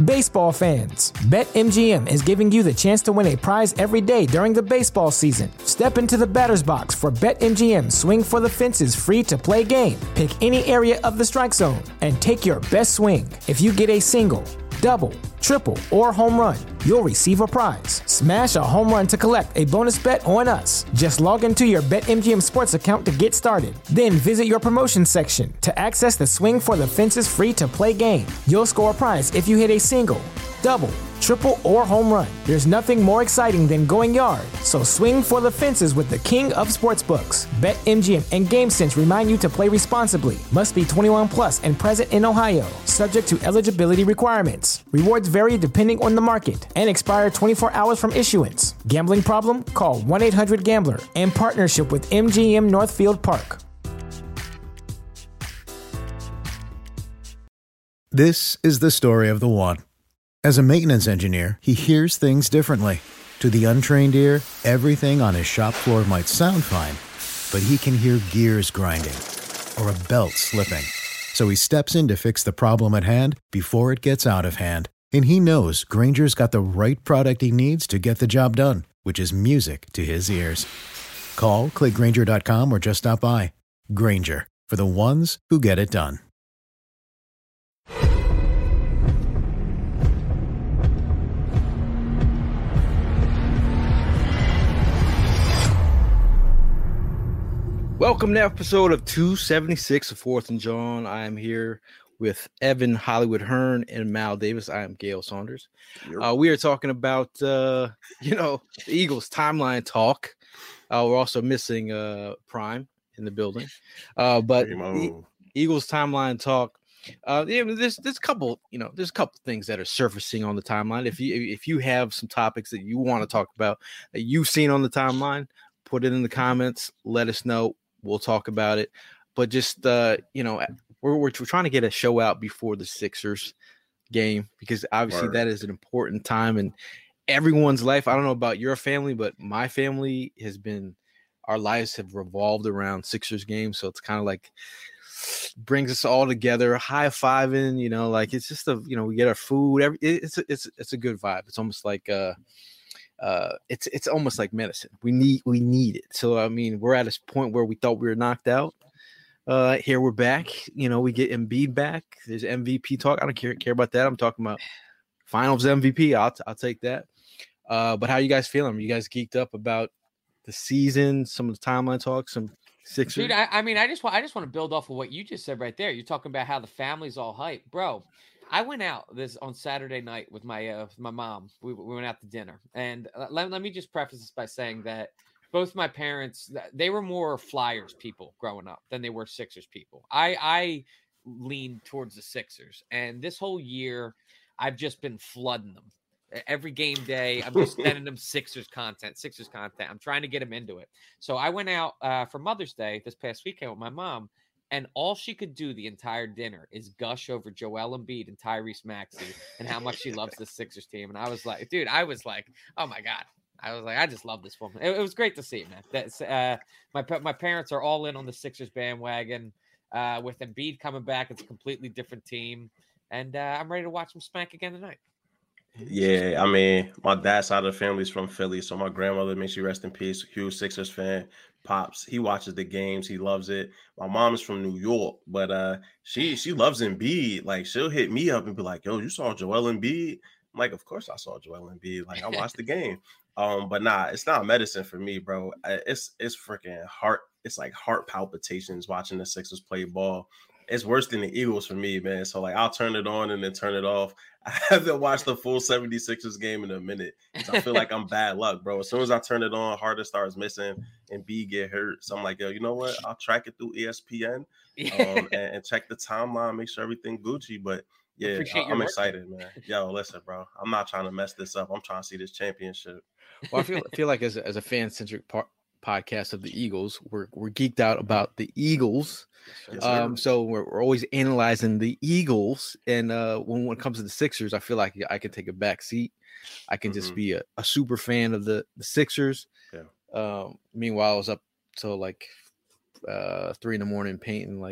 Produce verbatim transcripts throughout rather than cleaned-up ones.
Baseball fans, BetMGM is giving you the chance to win a prize every day during the baseball season. Step into the batter's box for BetMGM Swing for the Fences free-to-play game. Pick any area of the strike zone and take your best swing. If you get a single, double, triple, or home run, you'll receive a prize. Smash a home run to collect a bonus bet on us. Just log into your BetMGM Sports account to get started. Then visit your promotion section to access the Swing for the Fences free-to-play game. You'll score a prize if you hit a single, double, triple, or home run. There's nothing more exciting than going yard. So swing for the fences with the king of sportsbooks. BetMGM and GameSense remind you to play responsibly. Must be twenty-one plus and present in Ohio. Subject to eligibility requirements. Rewards vary depending on the market and expire twenty-four hours from issuance. Gambling problem? Call one eight hundred gambler. In partnership with M G M Northfield Park. This is the story of the one. As a maintenance engineer, he hears things differently. To the untrained ear, everything on his shop floor might sound fine, but he can hear gears grinding or a belt slipping. So he steps in to fix the problem at hand before it gets out of hand. And he knows Grainger's got the right product he needs to get the job done, which is music to his ears. Call, click Grainger dot com, or just stop by. Grainger, for the ones who get it done. Welcome to episode of two seventy-six of Fourth and John. I am here with Evan Hollywood Hearn and Mal Davis. I am Gail Saunders. Uh, we are talking about, uh, you know, the Eagles timeline talk. Uh, we're also missing uh, Prime in the building. Uh, but e- Eagles timeline talk. Uh, yeah, there's there's a couple, you know, there's a couple things that are surfacing on the timeline. If you if you have some topics that you want to talk about that you've seen on the timeline, put it in the comments. Let us know. We'll talk about it, but just, uh, you know, we're, we're trying to get a show out before the Sixers game, because obviously Word. That is an important time in everyone's life. I don't know about your family, but my family has been, our lives have revolved around Sixers games. So it's kind of like brings us all together, high fiving, you know, like it's just a, you know, we get our food. Every, it's, a, it's, it's a good vibe. It's almost like, uh, Uh, it's it's almost like medicine. We need we need it. So I mean, we're at a point where we thought we were knocked out. Uh, here we're back. You know, we get Embiid back. There's M V P talk. I don't care care about that. I'm talking about Finals M V P. I'll I'll take that. Uh, but how you guys feeling? Are you guys geeked up about the season? Some of the timeline talk. Some Sixers. Dude, I, I mean, I just want I just want to build off of what you just said right there. You're talking about how the family's all hype, bro. I went out this on Saturday night with my uh, my mom. We, we went out to dinner, and uh, let, let me just preface this by saying that both my parents, they were more Flyers people growing up than they were Sixers people. I I leaned towards the Sixers, and this whole year I've just been flooding them. Every game day, I'm just sending them Sixers content, Sixers content. I'm trying to get them into it. So I went out uh, for Mother's Day this past weekend with my mom. And all she could do the entire dinner is gush over Joel Embiid and Tyrese Maxey and how much she loves the Sixers team. And I was like, dude, I was like, oh my God. I was like, I just love this woman. It, it was great to see, man. That's uh, my my parents are all in on the Sixers bandwagon. Uh, with Embiid coming back, it's a completely different team. And uh, I'm ready to watch them spank again tonight. Yeah, I mean, my dad's side of the family is from Philly, so my grandmother, may she rest in peace, huge Sixers fan. Pops, he watches the games, he loves it. My mom is from New York, but uh, she she loves Embiid. Like, she'll hit me up and be like, "Yo, you saw Joel Embiid?" I'm like, "Of course I saw Joel Embiid. Like, I watched the game." Um, but nah, it's not medicine for me, bro. It's it's freaking heart. It's like heart palpitations watching the Sixers play ball. It's worse than the Eagles for me, man. So, like, I'll turn it on and then turn it off. I haven't watched the full seventy-sixers game in a minute. I feel like I'm bad luck, bro. As soon as I turn it on, Harden starts missing and B get hurt. So I'm like, yo, you know what? I'll track it through E S P N um, and, and check the timeline, make sure everything Gucci. But, yeah, uh, I'm excited, man. Yo, listen, bro. I'm not trying to mess this up. I'm trying to see this championship. Well, I feel I feel like as a, as a fan-centric part, podcast of the Eagles, we're we're geeked out about the Eagles. Yes, um, so we're, we're always analyzing the Eagles, and uh, when when it comes to the Sixers, I feel like I can take a back seat. I can mm-hmm. just be a, a super fan of the the Sixers. Yeah. Um, meanwhile, I was up till like uh, three in the morning painting like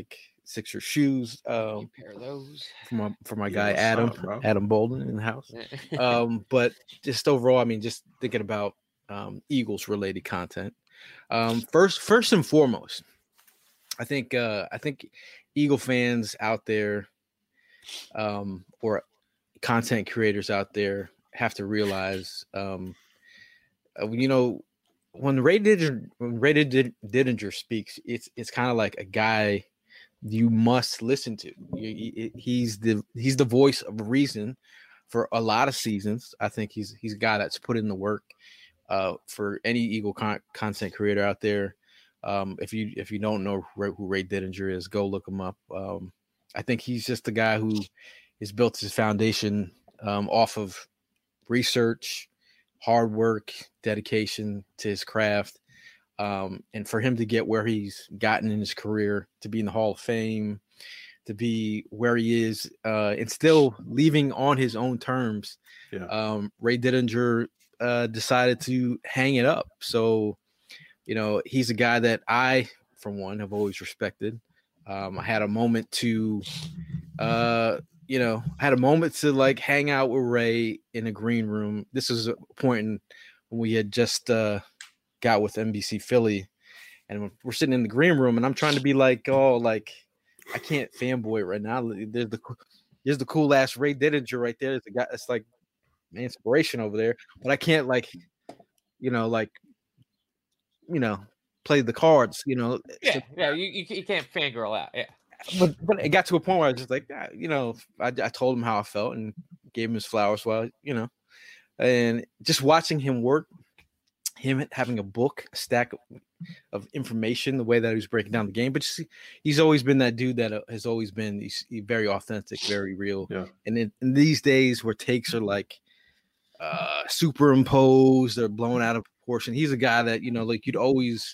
Sixers shoes. Um, pair of those for my for my Yeah, guy what's Adam up, Adam Bolden in the house. Um, but just overall, I mean, just thinking about um, Eagles related content. Um, first, first and foremost, I think uh, I think Eagle fans out there, um, or content creators out there, have to realize, um, uh, you know, when Ray Didinger, when Ray Did- Didinger speaks, it's it's kind of like a guy you must listen to. You- He's the he's the voice of reason for a lot of seasons. I think he's he's a guy that's put in the work. Uh, for any Eagle con- content creator out there, um, if you if you don't know who, who Ray Didinger is, go look him up. Um, I think he's just the guy who has built his foundation um, off of research, hard work, dedication to his craft. Um, and for him to get where he's gotten in his career, to be in the Hall of Fame, to be where he is, uh, and still leaving on his own terms. Yeah. Um, Ray Didinger uh, decided to hang it up. So, you know, he's a guy that I, for one, have always respected. Um, I had a moment to, uh, you know, I had a moment to like hang out with Ray in a green room. This was a point in, when we had just uh, got with N B C Philly, and we're sitting in the green room, and I'm trying to be like, oh, like I can't fanboy right now. There's the there's the cool ass Ray Didinger right there. It's the guy. It's like inspiration over there, but I can't like, you know, like, you know, play the cards, you know. Yeah, yeah, you, you you can't fangirl out. Yeah, But but it got to a point where I was just like, yeah, you know, I, I told him how I felt and gave him his flowers. While you know, and just watching him work, him having a book, a stack of, of information, the way that he was breaking down the game. But just, he's always been that dude that has always been he's, he's very authentic, very real. Yeah. And in, in these days where takes are like uh, superimposed or blown out of proportion, he's a guy that, you know, like you'd always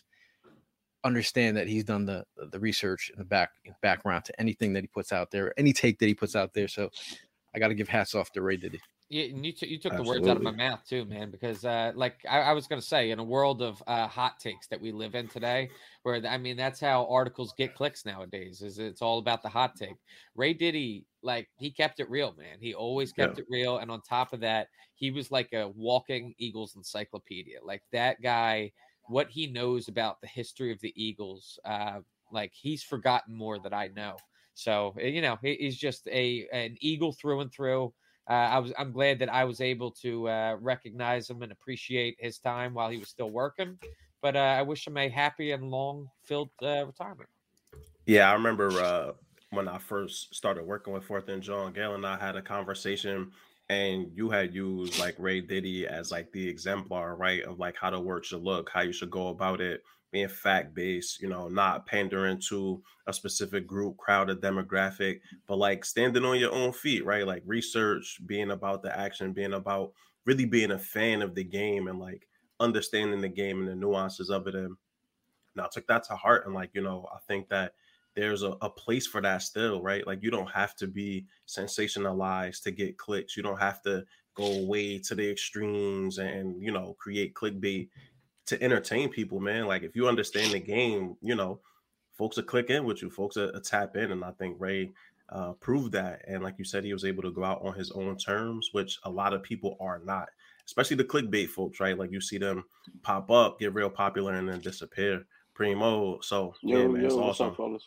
understand that he's done the the research in the back background to anything that he puts out there, any take that he puts out there. So I got to give hats off to Ray Diddy. Yeah, and you, t- you took Absolutely. the words out of my mouth too, man. Because, uh, like I, I was going to say, in a world of uh, hot takes that we live in today, where I mean, that's how articles get clicks nowadays. Is it's all about the hot take. Ray Diddy, like he kept it real, man. He always kept Yeah. it real, and on top of that, he was like a walking Eagles encyclopedia. Like that guy, what he knows about the history of the Eagles, uh, like he's forgotten more than I know. So you know, he, he's just a an Eagle through and through. Uh, I was I'm glad that I was able to uh, recognize him and appreciate his time while he was still working. But uh, I wish him a happy and long-filled uh, retirement. Yeah, I remember uh, when I first started working with Fourth and John, Gail and I had a conversation, and you had used like Ray Diddy as like the exemplar, right, of like how the work should look, how you should go about it, being fact-based, you know, not pandering to a specific group, crowd, or demographic, but like standing on your own feet, right? Like research, being about the action, being about really being a fan of the game and like understanding the game and the nuances of it. And now I took that to heart. And like, you know, I think that there's a, a place for that still, right? Like you don't have to be sensationalized to get clicks. You don't have to go way to the extremes and, you know, create clickbait to entertain people, man. Like if you understand the game, you know, folks will click in with you, folks will, will tap in. And I think Ray uh, proved that. And like you said, he was able to go out on his own terms, which a lot of people are not, especially the clickbait folks, right? Like you see them pop up, get real popular, and then disappear. Primo. So Yo, yeah, man, yo, it's what's awesome. up, fellas?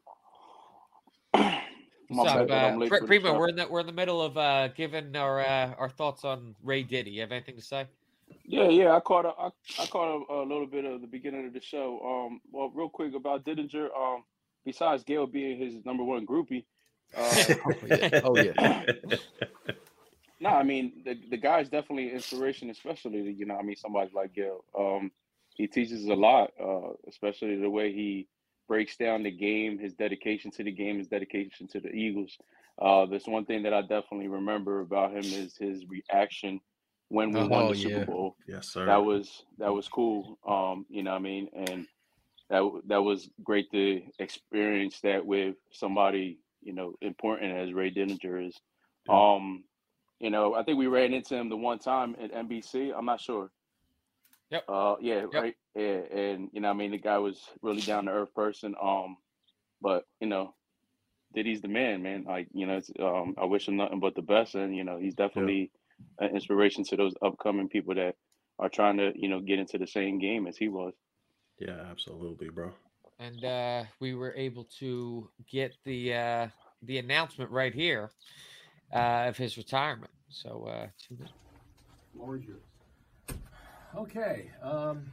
What's My up, bad that I'm uh, late Pre- for the Primo? show. We're in the we're in the middle of uh, giving our uh, our thoughts on Ray Diddy. You have anything to say? Yeah, yeah, I caught a, I, I caught a, a little bit of the beginning of the show. Um, well, real quick about Didinger. Um, besides Gail being his number one groupie, uh, Oh yeah, oh yeah. no, I mean the the guy's definitely an inspiration, especially to, you know, I mean somebody like Gail. Um, he teaches a lot, uh, especially the way he breaks down the game, his dedication to the game, his dedication to the Eagles. Uh, there's one thing that I definitely remember about him is his reaction when we won Oh the Super yeah. Bowl. Yes, sir. That was that was cool. Um, you know what I mean? And that that was great to experience that with somebody, you know, important as Ray Didinger is. Yeah. Um, you know, I think we ran into him the one time at N B C. I'm not sure. Yep. Uh, yeah, Yep. right. Yeah, and you know, what I mean, the guy was really down to earth person. Um, but you know, Diddy's the man, man. Like, you know, it's, um, I wish him nothing but the best, and you know, he's definitely yeah. an inspiration to those upcoming people that are trying to, you know, get into the same game as he was. Yeah, absolutely, bro. And uh, we were able to get the uh, the announcement right here uh, of his retirement. So, uh, Lord, yours. Okay. Um,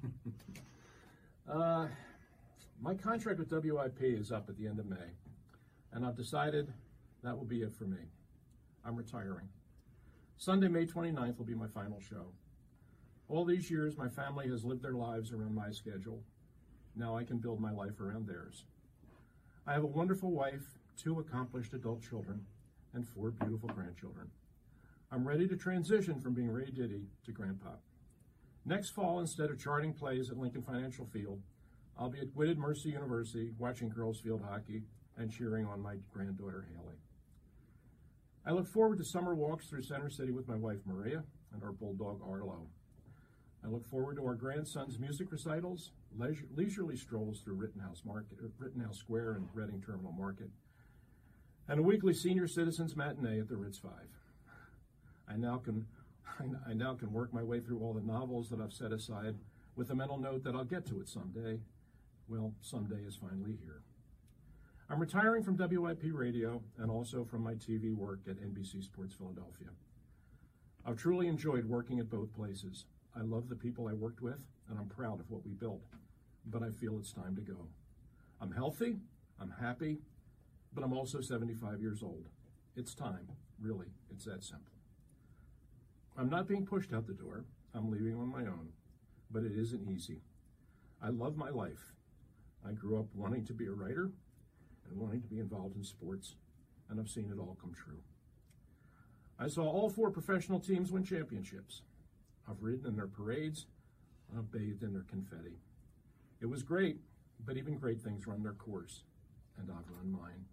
uh, my contract with W I P is up at the end of May, and I've decided that will be it for me. I'm retiring. Sunday, May twenty-ninth will be my final show. All these years, my family has lived their lives around my schedule. Now I can build my life around theirs. I have a wonderful wife, two accomplished adult children, and four beautiful grandchildren. I'm ready to transition from being Ray Diddy to Grandpa. Next fall, instead of charting plays at Lincoln Financial Field, I'll be at Whitted Mercy University watching girls field hockey and cheering on my granddaughter, Haley. I look forward to summer walks through Center City with my wife, Maria, and our bulldog, Arlo. I look forward to our grandson's music recitals, leisure, leisurely strolls through Rittenhouse Market, Rittenhouse Square and Reading Terminal Market, and a weekly senior citizens matinee at the Ritz Five. I now can, I now can work my way through all the novels that I've set aside with the mental note that I'll get to it someday. Well, someday is finally here. I'm retiring from W I P Radio and also from my T V work at N B C Sports Philadelphia. I've truly enjoyed working at both places. I love the people I worked with, and I'm proud of what we built, but I feel it's time to go. I'm healthy, I'm happy, but I'm also seventy-five years old. It's time, really, it's that simple. I'm not being pushed out the door. I'm leaving on my own, but it isn't easy. I love my life. I grew up wanting to be a writer and wanting to be involved in sports, and I've seen it all come true. I saw all four professional teams win championships. I've ridden in their parades, and I've bathed in their confetti. It was great, but even great things run their course, and I've run mine.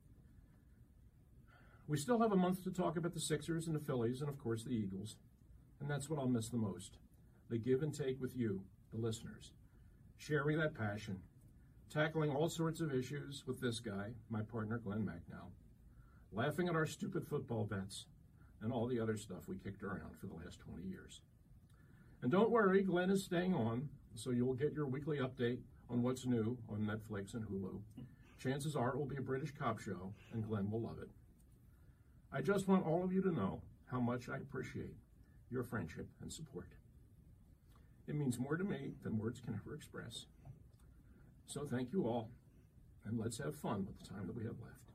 We still have a month to talk about the Sixers and the Phillies and, of course, the Eagles, and that's what I'll miss the most, the give and take with you, the listeners, sharing that passion, tackling all sorts of issues with this guy, my partner Glenn Macnow, laughing at our stupid football bets, and all the other stuff we kicked around for the last twenty years. And don't worry, Glenn is staying on, so you'll get your weekly update on what's new on Netflix and Hulu. Chances are it will be a British cop show, and Glenn will love it. I just want all of you to know how much I appreciate your friendship and support. It means more to me than words can ever express. So thank you all, and let's have fun with the time that we have left.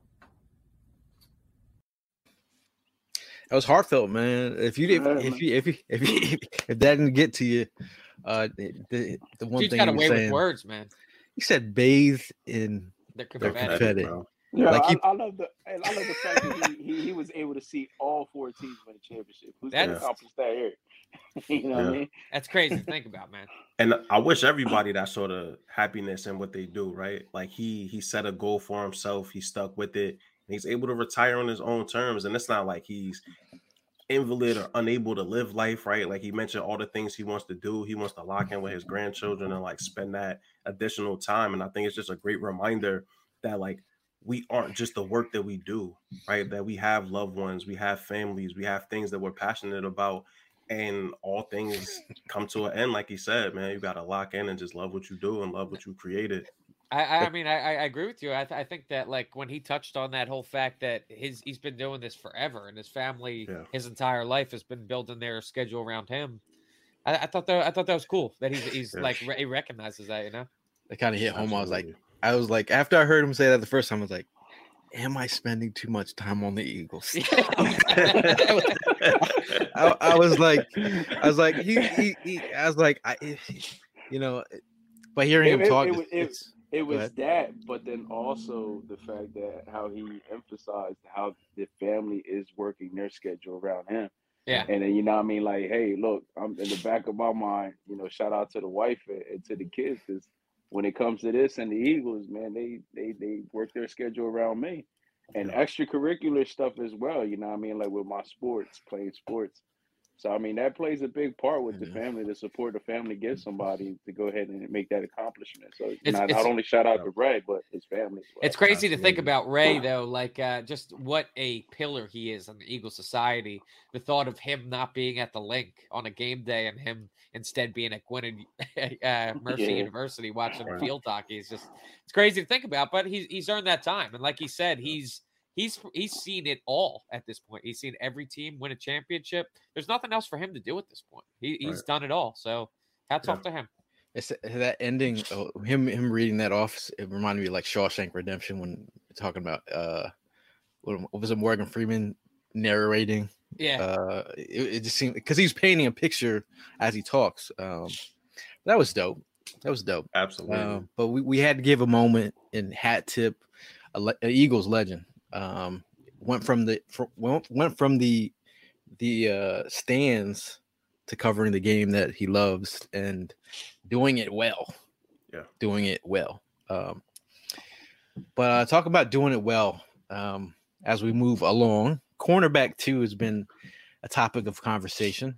That was heartfelt, man. If you did, if you, if you, if you, if that didn't get to you, uh, the the one Dude's thing got he was away saying, with words, man. he said, "Bathe in The the confetti. confetti." Yeah, Like I, he- I love the I love the fact that he, he, he was able to see all four teams win a championship. Who's going to That's- accomplish that here? You know what I Yeah. mean? That's crazy to think about, man. And I wish everybody that sort of happiness in what they do, right? Like he he set a goal for himself, he stuck with it, and he's able to retire on his own terms. And it's not like he's invalid or unable to live life, right? Like he mentioned all the things he wants to do. He wants to lock in with his grandchildren and like spend that additional time. And I think it's just a great reminder that like we aren't just the work that we do, right? That we have loved ones, we have families, we have things that we're passionate about. And all things come to an end, like he said, man. You got to lock in and just love what you do and love what you created. I, I mean, I, I agree with you. I, th- I think that, like, when he touched on that whole fact that his he's been doing this forever, and his family, Yeah. his entire life, has been building their schedule around him. I, I thought that I thought that was cool that he's he's Yeah. like re- he recognizes that, you know. It kind of hit home. I was like, Absolutely. I was like, after I heard him say that the first time, I was like, am I spending too much time on the Eagles? I, I was like, I was like, he, he, he I was like, I, you know, but hearing him It- it- talk, it it's, was- it- it's- It Go was ahead. that, but then also the fact that how he emphasized how the family is working their schedule around him. Yeah. And then, you know what I mean? Like, hey, look, I'm in the back of my mind, you know, shout out to the wife and, and to the kids. Because when it comes to this and the Eagles, man, they they they work their schedule around me. And Yeah. extracurricular stuff as well, you know what I mean? Like with my sports, playing sports. So I mean, that plays a big part with the Mhm. family, the support the family gives somebody to go ahead and make that accomplishment. So It's not, it's not only shout out to Ray, but his family as well. It's crazy to think Absolutely. about Ray, though, like uh, just what a pillar he is in the Eagle Society. The thought of him not being at the link on a game day and him instead being at Gwynedd uh, Mercy Yeah. University watching Right. field hockey is just it's crazy to think about. But he's he's earned that time, and like he said, he's he's he's seen it all at this point. He's seen every team win a championship. There's nothing else for him to do at this point. He, he's Right. done it all. So hats Yeah. off to him. It's that ending, oh, him him reading that off. It reminded me of like Shawshank Redemption when we're talking about uh, what, what was it, Morgan Freeman narrating? Yeah, Uh, it, it just seemed because he's painting a picture as he talks. Um, that was dope. That was dope. Absolutely. Um, but we, we had to give a moment in hat tip, a, le- a Eagles legend. Um, went from the fr- went, went from the the uh, stands to covering the game that he loves and doing it well. Yeah, doing it well. Um, but uh, talk about doing it well um, as we move along. Cornerback two has been a topic of conversation.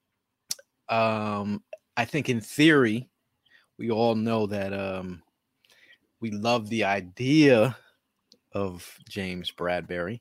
Um, I think in theory, we all know that um, we love the idea of James Bradbury.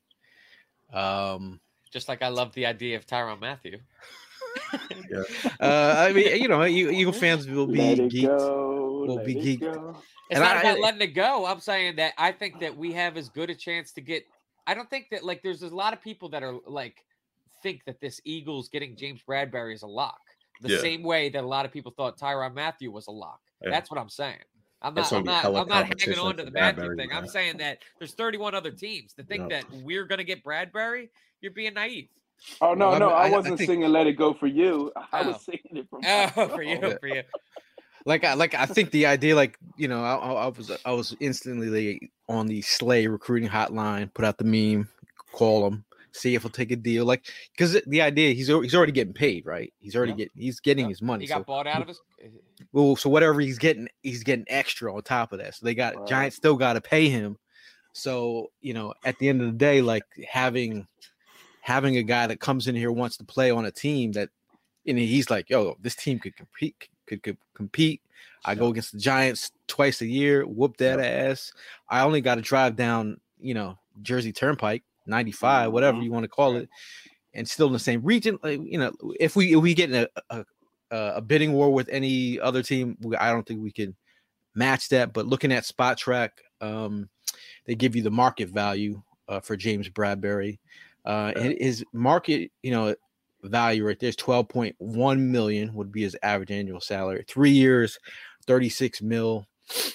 Um, just like I love the idea of Tyrann Mathieu. yeah. uh, I mean, you know, Eagle fans will be Let it geeked. go. Will let be it geeked. go. It's And not I- about letting it go. I'm saying that I think that we have as good a chance to get. I don't think that like there's a lot of people that are like think that this Eagles getting James Bradbury is a lock. The Yeah. same way that a lot of people thought Tyrann Mathieu was a lock. Yeah. That's what I'm saying. I'm It's not. gonna I'm be not. hella I'm not hanging competition on to for the Matthew Bradbury, thing. I'm man. saying that there's thirty-one other teams. To think Yeah. that we're gonna get Bradbury, you're being naive. Oh no, Well, no, I- I I wasn't think- singing "Let It Go" for you. I Oh. was singing it from. Oh, for you, Yeah. for you. like I like I think the idea, like you know, I, I was I was instantly on the Slay recruiting hotline, put out the meme, call him, see if he'll take a deal, like because the idea he's al- he's already getting paid, right? He's already Yeah. getting he's getting Yeah. his money. He got so, bought out of his. well, so whatever he's getting, he's getting extra on top of that. So they got Right. Giants still got to pay him. So you know, at the end of the day, like having having a guy that comes in here wants to play on a team that, and he's like, yo, this team could compete, could, could compete. I go against the Giants twice a year, whoop that ass. I only got to drive down, you know, Jersey Turnpike, ninety-five, whatever Mhm. you want to call it, and still in the same region. Like, you know, if we if we get in a, a a bidding war with any other team, we- I don't think we can match that. But looking at Spot Track, um, they give you the market value uh, for James Bradbury. Uh, and his market, you know, value right there is twelve point one million would be his average annual salary. Three years, thirty-six mil.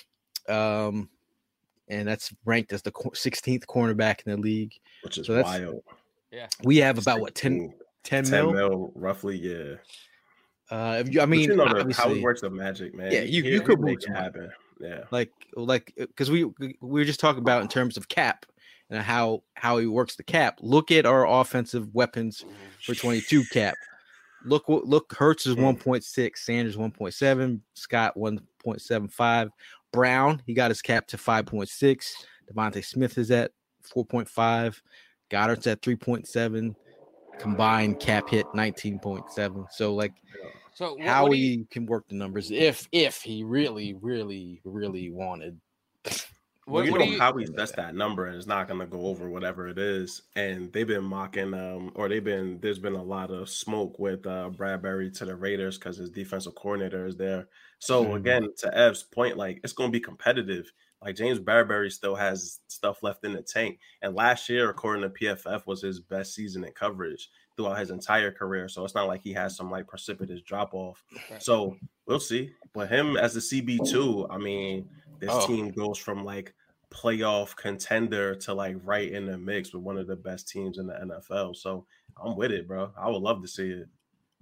Um, and that's ranked as the co- sixteenth cornerback in the league. Which is So that's- wild. We have about what ten, ten, ten mil. mil, roughly, yeah. Uh, if you, I But mean, you know the, how obviously, it works the magic, man. Yeah, you- He- you he could make move it some money. happen. Yeah. like like because we we were just talking about in terms of cap and how how he works the cap. Look at our offensive weapons for twenty-two cap. Look what look Hurts is Mm. one point six, Sanders one point seven, Scott one point seven five, Brown he got his cap to five point six, Devontae Smith is at four point five, Goddard's at three point seven, combined cap hit nineteen point seven. So like So what, how what do you, he can work the numbers if if he really really really wanted. what, you what know do you, how he sets that number, and it's not going to go over whatever it is. And they've been mocking, um, or they've been. There's been a lot of smoke with uh, Bradbury to the Raiders because his defensive coordinator is there. So Mhm. again, to Ev's point, like it's going to be competitive. Like James Bradbury still has stuff left in the tank, and last year, according to P F F, was his best season in coverage throughout his entire career. So it's not like he has some like precipitous drop off. Right. So we'll see. But him as the C B two, I mean, this Oh. team goes from like playoff contender to like right in the mix with one of the best teams in the N F L. So I'm with it, bro. I would love to see it.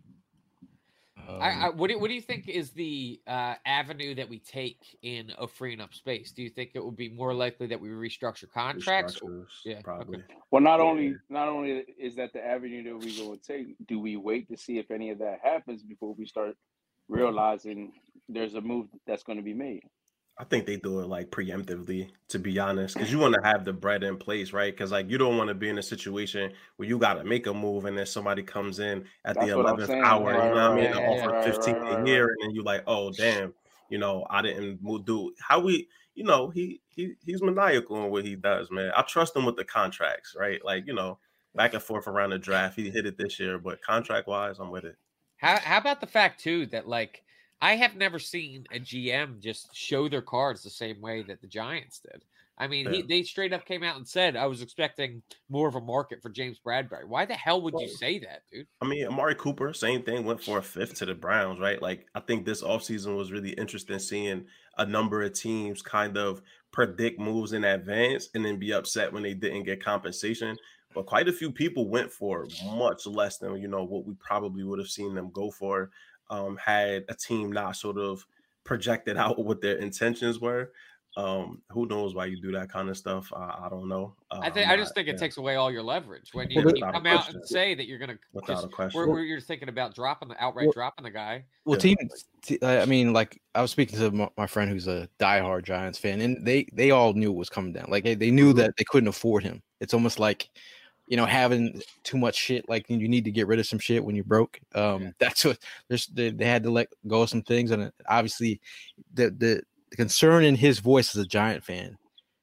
I, I, Um, what, do, what do you think is the uh, avenue that we take in of freeing up space? Do you think it would be more likely that we restructure contracts? Restructures, Yeah, probably. Well, not Yeah. only not only is that the avenue that we go and take, do we wait to see if any of that happens before we start realizing there's a move that's going to be made? I think they do it like preemptively, to be honest, because you want to have the bread in place, right? Because like you don't want to be in a situation where you got to make a move and then somebody comes in at That's the what I'm eleventh saying. hour, Right, you know what I mean, right, to Yeah, offer right, fifteen right, right, a year, right. and then you like, oh damn, you know, I didn't move. Do how we, you know, he he he's maniacal in what he does, man. I trust him with the contracts, right? Like you know, back and forth around the draft, he hit it this year, but contract wise, I'm with it. How how about the fact too that like I have never seen a G M just show their cards the same way that the Giants did. I mean, he Yeah. they straight up came out and said I was expecting more of a market for James Bradbury. Why the hell would you Well, say that, dude? I mean, Amari Cooper, same thing, went for a fifth to the Browns, right? Like, I think this offseason was really interesting seeing a number of teams kind of predict moves in advance and then be upset when they didn't get compensation. But quite a few people went for much less than, you know, what we probably would have seen them go for um, had a team not sort of projected out what their intentions were. Um, who knows why you do that kind of stuff? I, I don't know. Uh, I think I'm I just not- think it yeah, takes away all your leverage when you, yeah, Well, you without a come out question. and say that you're gonna Without just a question. where, where you're thinking about dropping the outright Well- dropping the guy. Well, Yeah. teams. t- I mean, like I was speaking to my, my friend who's a diehard Giants fan, and they they all knew it was coming down. Like they, they knew Mhm. that they couldn't afford him. It's almost like, you know, having too much shit. Like you need to get rid of some shit when you're broke. Um, Yeah. That's what there's. They, they had to let go of some things, and obviously, the, the the concern in his voice as a Giant fan,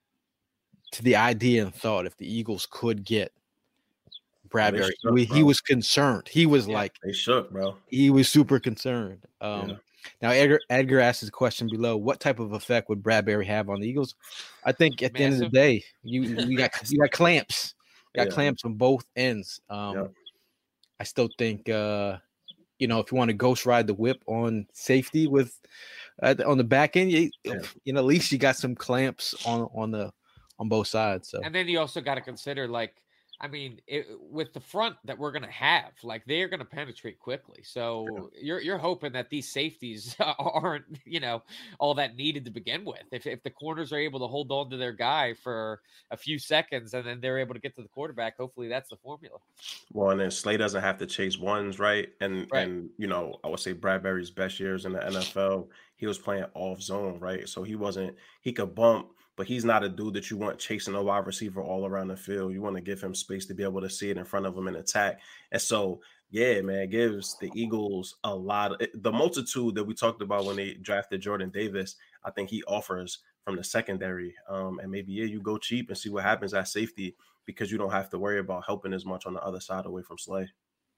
to the idea and thought if the Eagles could get Bradbury, shook, we, he bro. was concerned. He was Yeah. like. They shook, bro. He was super concerned. Um, Yeah. Now, Edgar, Edgar asked his question below: what type of effect would Bradbury have on the Eagles? I think at the end of the Massive. day, you you got you got clamps, you got Yeah. clamps on both ends. Um, Yeah. I still think, uh, you know, if you want to ghost ride the whip on safety with uh, on the back end, you, Yeah. you know, at least you got some clamps on on the on both sides. So And then you also got to consider, like, I mean, it, with the front that we're going to have, like, they're going to penetrate quickly. So you're you're hoping that these safeties aren't, you know, all that needed to begin with. If if the corners are able to hold on to their guy for a few seconds and then they're able to get to the quarterback, hopefully that's the formula. Well, and then Slay doesn't have to chase ones, right? And Right. and you know, I would say Bradbury's best years in the N F L, he was playing off zone, right? So he wasn't he could bump, but he's not a dude that you want chasing a wide receiver all around the field. You want to give him space to be able to see it in front of him and attack. And so, yeah, man, it gives the Eagles a lot of the multitude that we talked about when they drafted Jordan Davis. I think he offers from the secondary. Um, and maybe yeah, you go cheap and see what happens at safety, because you don't have to worry about helping as much on the other side away from Slay.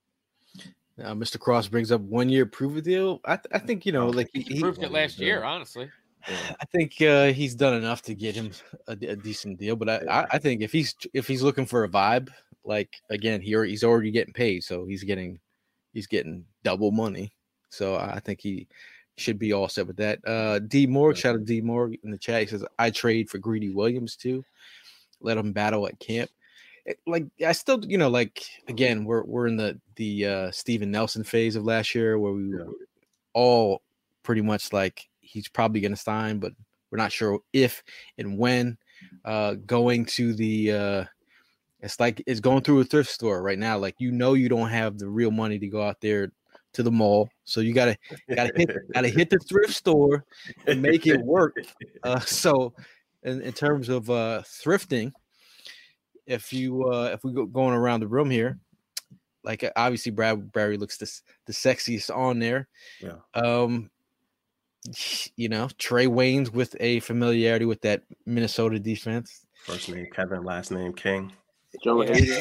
uh, Mister Cross brings up one year prove a deal. I, th- I think you know, Oh, like He he, proved it last yeah. year, honestly. I think uh, he's done enough to get him a, a decent deal. But I, I, I think if he's if he's looking for a vibe, like again, he he's already getting paid, so he's getting he's getting double money. So I think he should be all set with that. Uh, D Morg, shout out to D Morg in the chat. He says I trade for Greedy Williams too. Let him battle at camp. It, like I still, you know, like again, we're we're in the the uh, Steven Nelson phase of last year where we Yeah. were all pretty much like he's probably going to sign, but we're not sure if and when. Uh, going to the, uh, it's like it's going through a thrift store right now. Like you know, you don't have the real money to go out there to the mall, so you gotta gotta hit gotta hit the thrift store and make it work. Uh, so, in, in terms of uh, thrifting, if you uh, if we go going around the room here, like obviously Bradbury looks the the sexiest on there. Yeah. Um, you know, Trey Waynes with a familiarity with that Minnesota defense. First name Kevin, last name King. Joe Yeah. Hayden.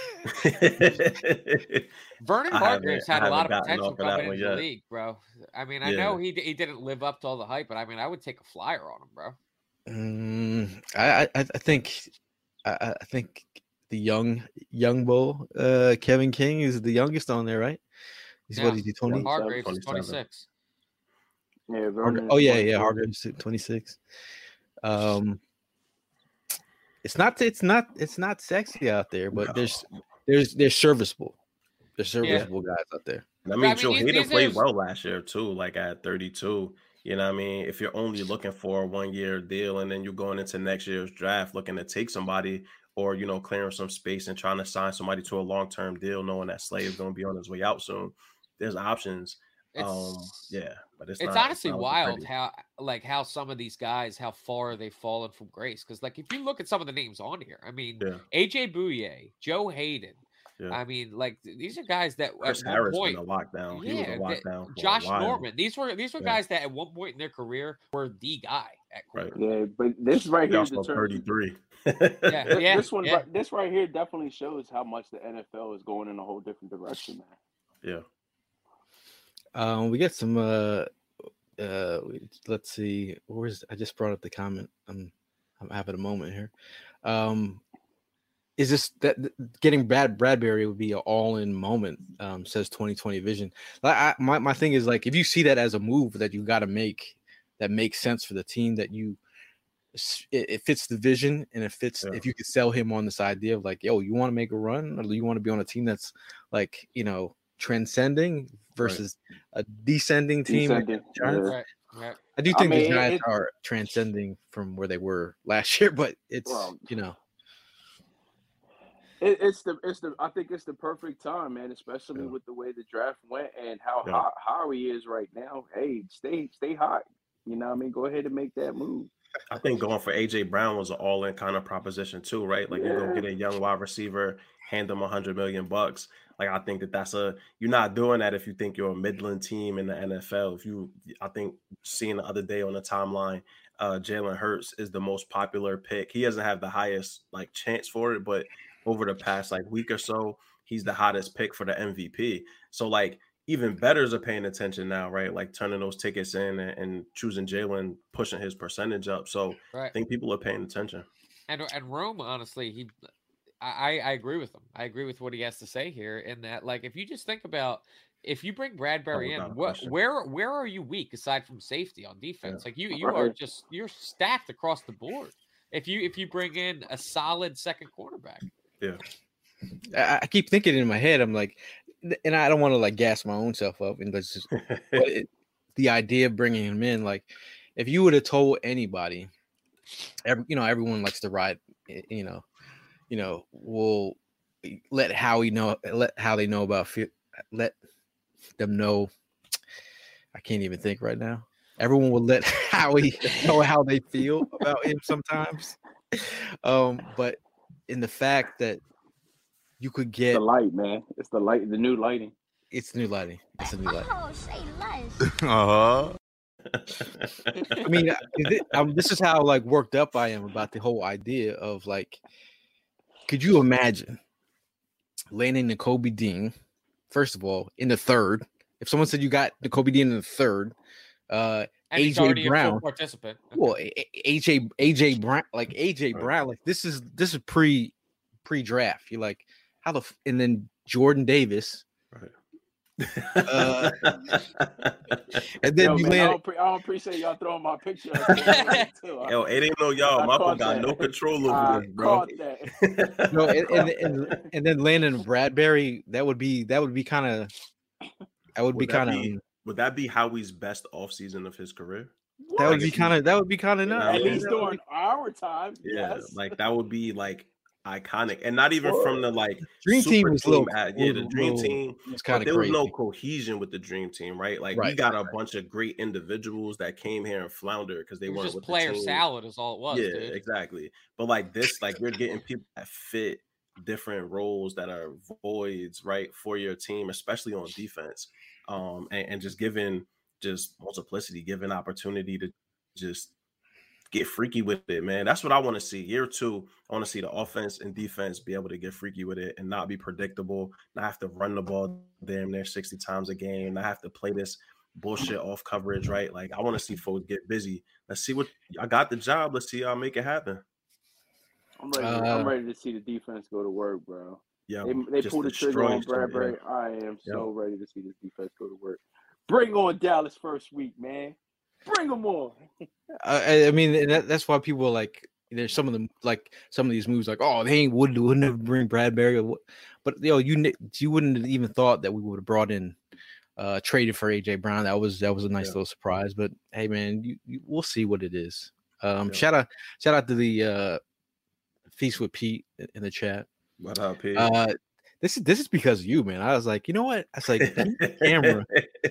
Vernon I Hargreaves haven't- had I a lot of haven't gotten potential off of that coming one into the yet. league, bro. I mean, I Yeah. know he he didn't live up to all the hype, but I mean, I would take a flyer on him, bro. Mm, I, I I think I, I think the young young bull uh, Kevin King is the youngest on there, right? He's Yeah. what is he twenty? Hargreaves is twenty-seven. twenty-six. Yeah, Vernon Oh is yeah, yeah, twenty-four. Hargreaves twenty-six. Um, it's not it's not it's not sexy out there, but No. there's there's there's serviceable. There's serviceable guys out there. I I mean, mean, Joe these- Hayden these played is- well last year too, like at thirty-two. You know what I mean? If you're only looking for a one-year deal and then you're going into next year's draft looking to take somebody, or, you know, clearing some space and trying to sign somebody to a long-term deal, knowing that Slay is going to be on his way out soon, there's options. It's, um, yeah, but it's, it's not, honestly it's not wild pretty. how like how some of these guys, how far they've fallen from grace. Because like if you look at some of the names on here, I mean, Yeah. A J Bouye, Joe Hayden. Yeah. I mean, like these are guys that Chris at one Harris point, been a lockdown. yeah, He was a that- lockdown. For Josh a while. Norman. These were these were Yeah. guys that at one point in their career were the guy at Right. quarterback. Yeah, but this right He here, also determines. thirty-three. Yeah, This, yeah, this one, yeah. right, this right here, definitely shows how much the N F L is going in a whole different direction, man. Yeah. Um, we got some. Uh, uh, let's see. Where's I just brought up the comment. I'm I'm having a moment here. Um, is this that getting Brad Bradbury would be an all-in moment? Um, says twenty twenty Vision. Like, I, my my thing is like if you see that as a move that you got to make that makes sense for the team that you. It, it fits the vision, and it fits. Yeah. If you could sell him on this idea of like, yo, you want to make a run, or you want to be on a team that's like, you know, transcending versus right. a descending team. Descending, Like yeah. Right, right. I do think I mean, the Giants it, are transcending from where they were last year, but it's well, you know, it, it's the it's the I think it's the perfect time, man. Especially Yeah. with the way the draft went and how Yeah. hot Howie is right now. Hey, stay stay hot. You know what I mean? Go ahead and make that move. I think going for A J Brown was an all-in kind of proposition too, right? Like Yeah. you go get a young wide receiver, hand him a hundred million bucks. Like I think that that's a you're not doing that if you think you're a Midland team in the N F L. If you, I think seeing the other day on the timeline, uh, Jalen Hurts is the most popular pick. He doesn't have the highest like chance for it, but over the past like week or so, he's the hottest pick for the M V P. So like. Even bettors are paying attention now, right? Like turning those tickets in and, and choosing Jalen, pushing his percentage up. So Right. I think people are paying attention. And and Rome, honestly, he, I I agree with him. I agree with what he has to say here. In that, like, if you just think about if you bring Bradbury Oh, in, what question. where where are you weak aside from safety on defense? Yeah. Like you you Right. are just you're stacked across the board. If you if you bring in a solid second quarterback. Yeah. I, I keep thinking in my head, I'm like, and I don't want to like gas my own self up, and that's just but it, the idea of bringing him in, like, if you would have told anybody, every you know, everyone likes to ride, you know, you know, will let Howie know, let how they know about, let them know. I can't even think right now. Everyone will let Howie know how they feel about him sometimes, um, but in the fact that. You could get the light, man. It's the light, the new lighting. It's new lighting. It's a new lighting. Oh, say less. Uh-huh. I mean, it, um, this is how like worked up I am about the whole idea of like, could you imagine landing Nakobe Dean, first of all, in the third? If someone said you got Nakobe Dean in the third, uh, And he's A J already Brown, a full participant. Okay. well, A J A J Brown, like A J Brown, like this is this is pre pre draft. You're like. How the f- and then Jordan Davis, right? Uh, and then Yo, you man, I, land. don't pre- I don't appreciate y'all throwing my picture. Up too. Yo, it ain't no y'all. I Mappa caught got that. no control over I this, bro. caught that. No, and, and, and, and then landing Bradbury. That would be that would be kind of. That would, Would be that kind be- of. Would that be Howie's best offseason of his career? That would Like, be if you- kind of. That would be kind of Yeah, nuts. At least Yeah. during our time, Yeah, yes. like that would be like iconic, and not even from the like Dream super team was little. at- yeah, the dream little- team. was But kind of there was crazy. no cohesion with the dream team, right? Like we Right, got a bunch of great individuals that came here and floundered because they It was weren't just with player the team. salad is all it was, yeah, dude. exactly. But like this, like you're getting people that fit different roles that are voids, right, for your team, especially on defense. Um, and, and just giving just multiplicity, giving opportunity to just get freaky with it, man. That's what I want to see. Year two, I want to see the offense and defense be able to get freaky with it and not be predictable, not have to run the ball damn near sixty times a game, not have to play this bullshit off coverage, right? Like I want to see folks get busy. Let's see what I got the job. Let's see y'all make it happen. I'm ready. Uh, I'm ready to see the defense go to work, bro. Yeah, They, they just pulled the trigger on destroy shit, Bradbury. yeah. I am so ready to see this defense go to work. Bring on Dallas first week, man. Bring them on. I, I mean, and that, that's why people are like, there's some of them, like some of these moves, like, oh, they ain't would would never bring Bradbury, or what. But you know, you ne- you wouldn't have even thought that we would have brought in, uh, traded for A J Brown. That was that was a nice Yeah. little surprise. But hey, man, you, you we'll see what it is. Um, Yeah. shout out, shout out to the uh, Feast with Pete in the chat. What up, P? Uh, this is this is because of you, man. I was like, you know what? I was like, Pete Camera.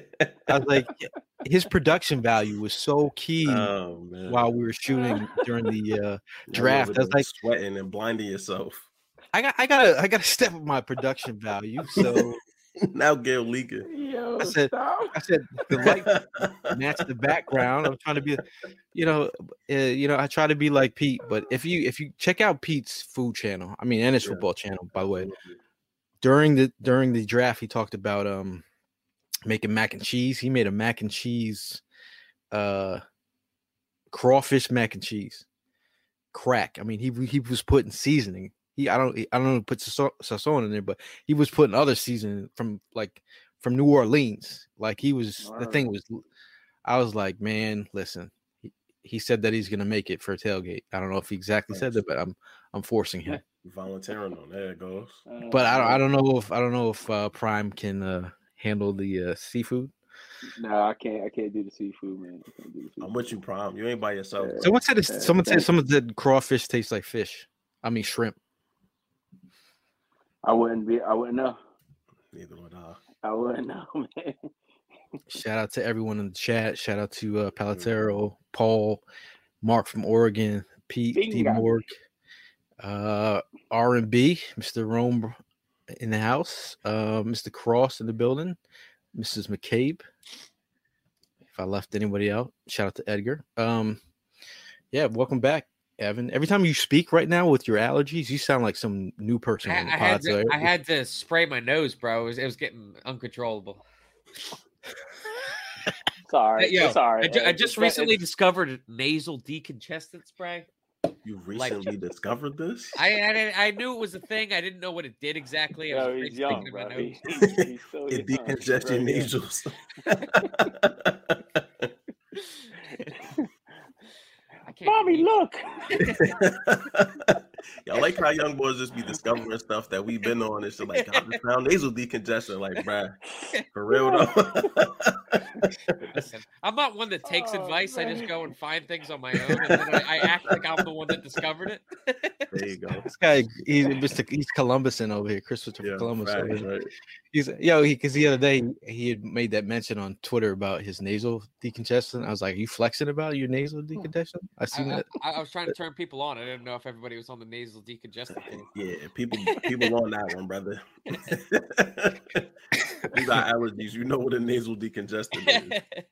I was like, his production value was so key oh, man. while we were shooting during the uh, Now draft. I was like, sweating and blinding yourself. I got, I gotta, I gotta step up my production value. So now Gail leaking. Yo, I said, stop. I said the light match the background. I'm trying to be, you know, uh, you know, I try to be like Pete. But if you, if you check out Pete's food channel, I mean, and his Yeah. football channel, by the way, during the during the draft, he talked about um making mac and cheese. He made a mac and cheese, uh, crawfish mac and cheese, crack. I mean, he he was putting seasoning. He I don't I don't know put sazon in there, but he was putting other seasoning from like from New Orleans. Like he was All the right. thing was. I was like, man, listen. He, he said that he's gonna make it for a tailgate. I don't know if he exactly said that, but I'm I'm forcing him. Volunteering on there it goes. But I don't I don't know if I don't know if uh, Prime can uh, handle the uh, seafood. No, I can't. I can't do the seafood, man. I can't do the seafood. I'm with you, Prime. You ain't by yourself. Yeah. Someone said it's, Yeah, someone said thanks. someone said crawfish tastes like fish. I mean shrimp. I wouldn't be. I wouldn't know. Neither would I. I wouldn't know, man. Shout out to everyone in the chat. Shout out to uh, Palatero, Paul, Mark from Oregon, Pete, D. Bingo. Morg, uh, R and B, Mister Rome in the house, uh, Mister Cross in the building, Missus McCabe. If I left anybody out, shout out to Edgar. Um, yeah, welcome back, Evan. Every time you speak right now with your allergies, you sound like some new person I, on the I had pod. to, so I had to spray my nose, bro. It was, it was getting uncontrollable. Sorry. Yo, it's all right. I, ju- I It's- just it's- recently it's- discovered nasal decongestant spray. You Like- recently discovered this? I, I I knew it was a thing. I didn't know what it did exactly. I was Yo, afraid he's to young, stick it in my bro. nose. He- he's- he's so It young. decongest your Right, yeah. nasals. I can't Mommy, believe- look. I like how young boys just be discovering stuff that we've been on. It's just like, I just found nasal decongestion. Like, bruh, for real though. Listen, I'm not one that takes Oh, advice. I man. just go and find things on my own, and then I, I act like I'm the one that discovered it. There you go. This guy, he's Mister He's Columbusin over here, Christopher Yeah, Columbus. over facts, here. right? He's yo, because the other day he had made that mention on Twitter about his nasal decongestion. I was like, "Are you flexing about your nasal decongestion?" I I, seen I, that. I was trying to turn people on. I didn't know if everybody was on the nasal decongestant thing. Yeah, people people on that one, brother. You got allergies, you know what a nasal decongestant is.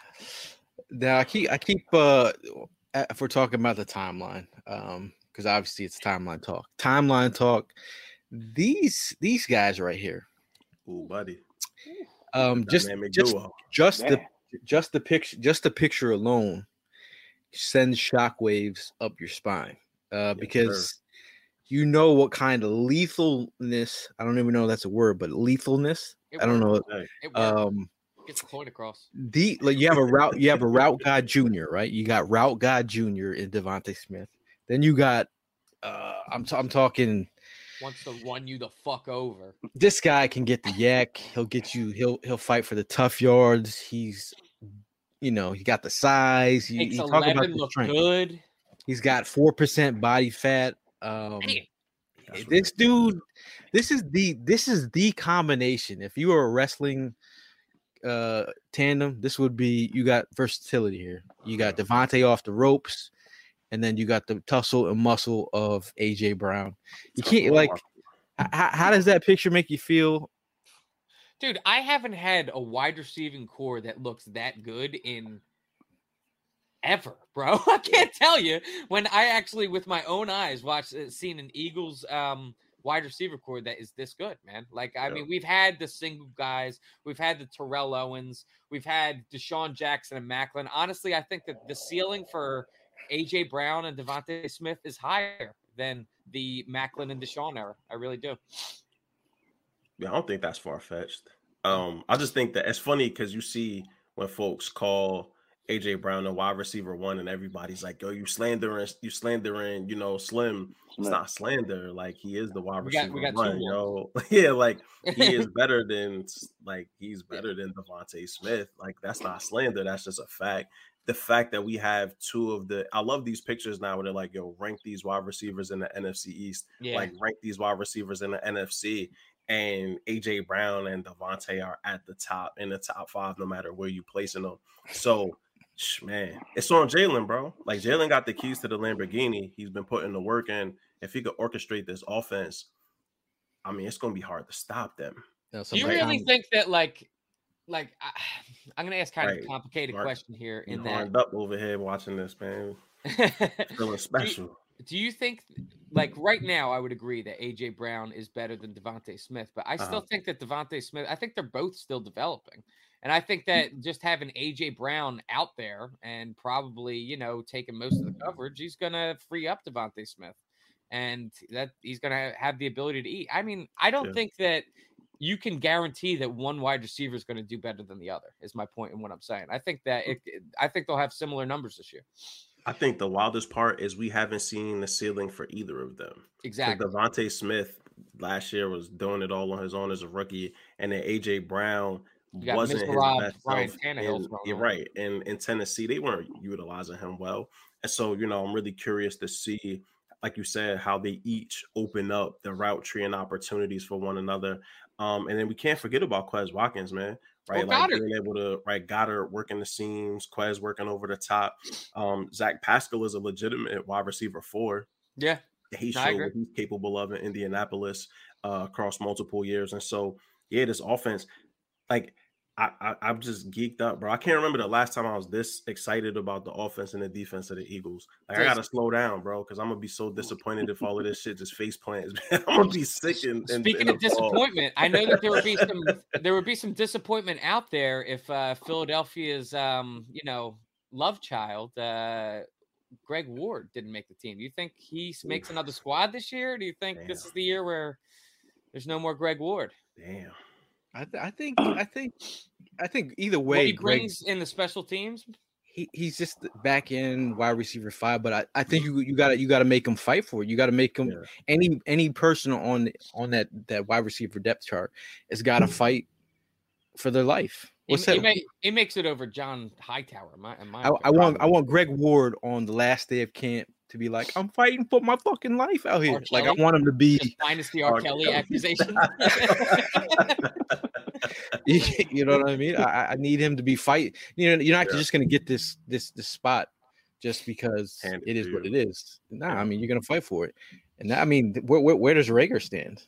Now I keep I keep uh if we're talking about the timeline, um, because obviously it's timeline talk. Timeline talk. These these guys right here, Ooh, buddy. um, just Dynamic just duo. just the Yeah. just the picture just the picture alone sends shockwaves up your spine, uh, Yes, because you know what kind of lethalness. I don't even know if that's a word, but lethalness. It I don't know. Hey, It worked. Um, Gets the point across. the like you have a route you have a route guy junior, right? You got route guy junior in Devontae Smith. Then you got uh I'm t- I'm talking Wants to run you the fuck over. this guy can get the yak, he'll get you, he'll he'll fight for the tough yards. He's you know, he got the size. He, Makes he talk about eleven the look strength. good. He's got four percent body fat. Um Damn. that's this right. dude, this is the this is the combination. If you are a wrestling uh tandem, this would be you got versatility here. You got Devontae off the ropes, and then you got the tussle and muscle of A J Brown. You can't like how, how does that picture make you feel? Dude, I haven't had a wide receiving core that looks that good in ever, bro. I can't tell you when I actually, with my own eyes, watched uh, seen an Eagles um wide receiver core that is this good, man. Like, I Yeah. mean, we've had the single guys, we've had the Terrell Owens, we've had Deshaun Jackson and Macklin. Honestly, I think that the ceiling for A J Brown and Devontae Smith is higher than the Macklin and Deshaun era. I really do. Yeah, I don't think that's far fetched. Um, I just think that it's funny because you see when folks call A J Brown a wide receiver one, and everybody's like, "Yo, you slandering, you slandering, you know, Slim." It's Smith. not slander. Like he is the wide We got- receiver we got two one, yo. Yeah, like he is better than like he's better than Devontae Smith. Like that's not slander. That's just a fact. The fact that we have two of the, I love these pictures now where they're like, "Yo, rank these wide receivers in the N F C East." Yeah. Like rank these wide receivers in the N F C. and A J Brown and Devontae are at the top in the top five, no matter where you placing them. So, man, it's on Jalen, bro. Like Jalen got the keys to the Lamborghini. He's been putting the work in. If he could orchestrate this offense, I mean, it's going to be hard to stop them. No, Do you really um, think that, like, like I, I'm going to ask kind right. of a complicated Mark, question here. In that, up over here watching this, man, feeling special. Do you, do you think, like, right now, I would agree that A J Brown is better than Devontae Smith, but I still uh-huh. think that Devontae Smith, I think they're both still developing. And I think that just having A J Brown out there and probably, you know, taking most of the coverage, he's going to free up Devontae Smith. And that he's going to have the ability to eat. I mean, I don't yeah. think that you can guarantee that one wide receiver is going to do better than the other, is my point in what I'm saying. I think that it, I think they'll have similar numbers this year. I think the wildest part is we haven't seen the ceiling for either of them. Exactly. Devontae Smith last year was doing it all on his own as a rookie, and then A J Brown wasn't his Rob, best Ryan self. In, you're right. In in Tennessee, they weren't utilizing him well. And so, you know, I'm really curious to see, like you said, how they each open up the route tree and opportunities for one another. Um, and then we can't forget about Quez Watkins, man. Right, well, like being able to, right, Goddard working the seams, Quez working over the top. Um, Zach Pascal is a legitimate wide receiver four. Yeah, he showed what he's capable of in Indianapolis uh, across multiple years. And so, yeah, this offense, like, I, I, I'm just geeked up, bro. I can't remember the last time I was this excited about the offense and the defense of the Eagles. Like, I gotta slow down, bro, because I'm gonna be so disappointed if all of this shit just face plants. I'm gonna be sick. In, in, Speaking in of disappointment, I know that there would be some there would be some disappointment out there if uh, Philadelphia's um, you know, love child, uh, Greg Ward, didn't make the team. Do you think he makes another squad this year? Or do you think Damn. this is the year where there's no more Greg Ward? Damn. I, th- I think I think I think either way what he brings Greg, in the special teams. He he's just back in wide receiver five, but I, I think you you gotta you gotta make him fight for it. You gotta make him yeah. any any person on on that, that wide receiver depth chart has got to fight for their life. What's he, that? He, make, he makes it over John Hightower. My, my I, I want I want Greg Ward on the last day of camp to be like, I'm fighting for my fucking life out here. Like I want him to be the Dynasty R. Kelly Kelly accusation. You know what I mean? I, I need him to be fight. You know, you're not yeah. just gonna get this this this spot just because Hand it is you. what it is. Nah, I mean you're gonna fight for it. And that, I mean, where, where where does Rager stand?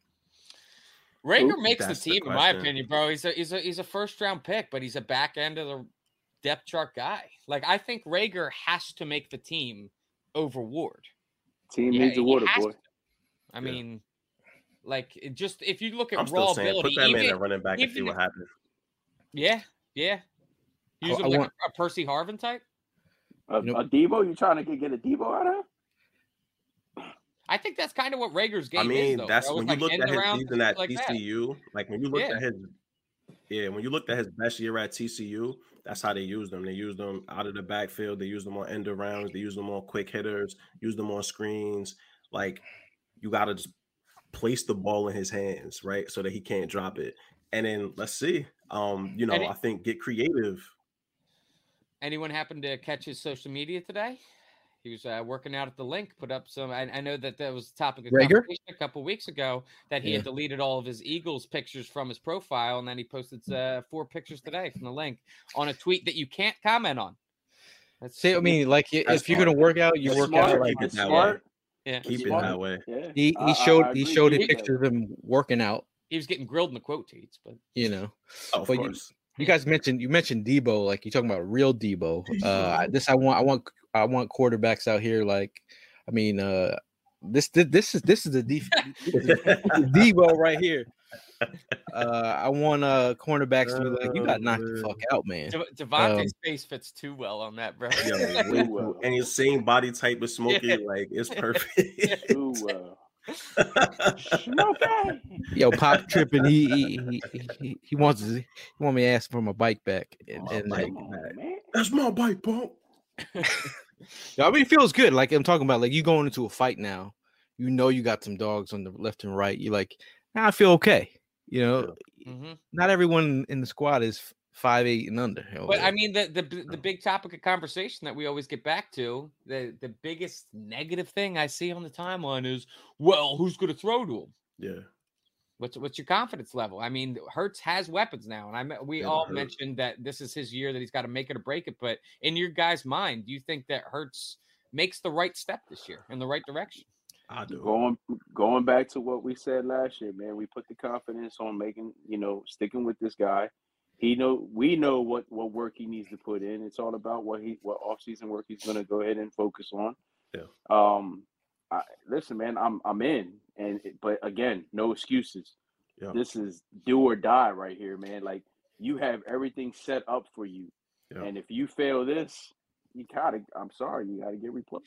Rager Ooh, makes the team, the in my opinion, bro. He's a he's a he's a first round pick, but he's a back end of the depth chart guy. Like I think Rager has to make the team over Ward. Team yeah, needs a water boy. To. I yeah. mean, like it just if you look at I'm raw saying, ability, put that even, man at running back and see what happens. Yeah, yeah. Use him like want, a, a Percy Harvin type. A, you know, a Debo? You trying to get, get a Debo out of him? I think that's kind of what Rager's game I mean, is. Though, that's bro. when like you look at his season at like T C U. That. Like when you look yeah. at his, yeah, when you looked at his best year at T C U, that's how they used them. They used them out of the backfield. They used them on end arounds. They used them on quick hitters. Used them on screens. Like you got to just place the ball in his hands, right, so that he can't drop it. And then let's see. Um, you know, Any, I think get creative. Anyone happen to catch his social media today? He was uh, working out at the link, put up some. I, I know that that was the topic of Rager? conversation a couple weeks ago that he yeah. had deleted all of his Eagles pictures from his profile, and then he posted uh, four pictures today from the link on a tweet that you can't comment on. That's, See, I mean, like if smart. you're gonna work out, you That's work smart. out like it that way. Yeah, keep smart. it that way. Yeah. He he showed uh, he showed he pictures of him working out. He was getting grilled in the quote tweets, but you know, oh, of but course. You, you guys mentioned you mentioned Debo, like you're talking about real Debo. Uh, this I want I want I want quarterbacks out here. Like, I mean, uh, this this, this is this is the def- Debo right here. Uh, I want uh cornerbacks to be like, you got knocked the fuck out, man. De- Devontae's um, face fits too well on that, bro. Yeah, well. And his same body type with Smokey, yeah. like it's perfect. Too well. Smokey. Yo, Pop tripping. He he, he he he wants to, he want me to ask for my bike back, and, and bike like, back. That's my bike, punk. I mean, it feels good. Like I'm talking about, like you going into a fight now. You know, you got some dogs on the left and right. You're like, now I feel okay. You know, mm-hmm. not everyone in the squad is five eight and under. You know, but I mean, the, the the big topic of conversation that we always get back to, the the biggest negative thing I see on the timeline is, well, who's going to throw to him? Yeah. What's what's your confidence level? I mean, Hurts has weapons now, and I we Yeah, all Hurts. mentioned that this is his year that he's got to make it or break it. But in your guys' mind, do you think that Hurts makes the right step this year in the right direction? I do. Going going back to what we said last year, man, we put the confidence on making, you know, sticking with this guy. He know we know what, what work he needs to put in. It's all about what he what offseason work he's going to go ahead and focus on. Yeah. Um, I, listen, man, I'm I'm in, and but again, no excuses. Yeah. This is do or die right here, man. Like you have everything set up for you, Yeah. and if you fail this, you gotta. I'm sorry, you gotta get replaced.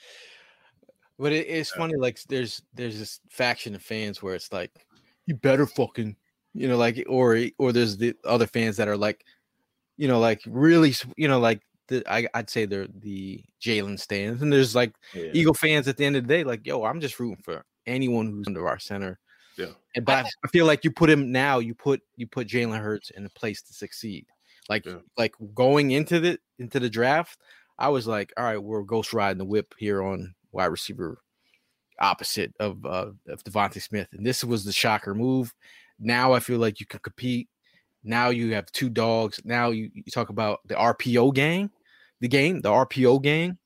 But it, it's Yeah. funny, like there's there's this faction of fans where it's like, you better fucking, you know, like, or or there's the other fans that are like, you know, like really, you know, like the I, I'd say they're the Jalen stands, and there's like Yeah. Eagle fans at the end of the day, like, yo, I'm just rooting for anyone who's under our center. Yeah. And but I, I feel like you put him now, you put you put Jalen Hurts in a place to succeed. Like Yeah. like going into the into the draft, I was like, all right, we're ghost riding the whip here on wide receiver opposite of uh, of Devontae Smith, and this was the shocker move. Now I feel like you can compete. Now you have two dogs. Now you, you talk about the R P O gang, the game, the R P O gang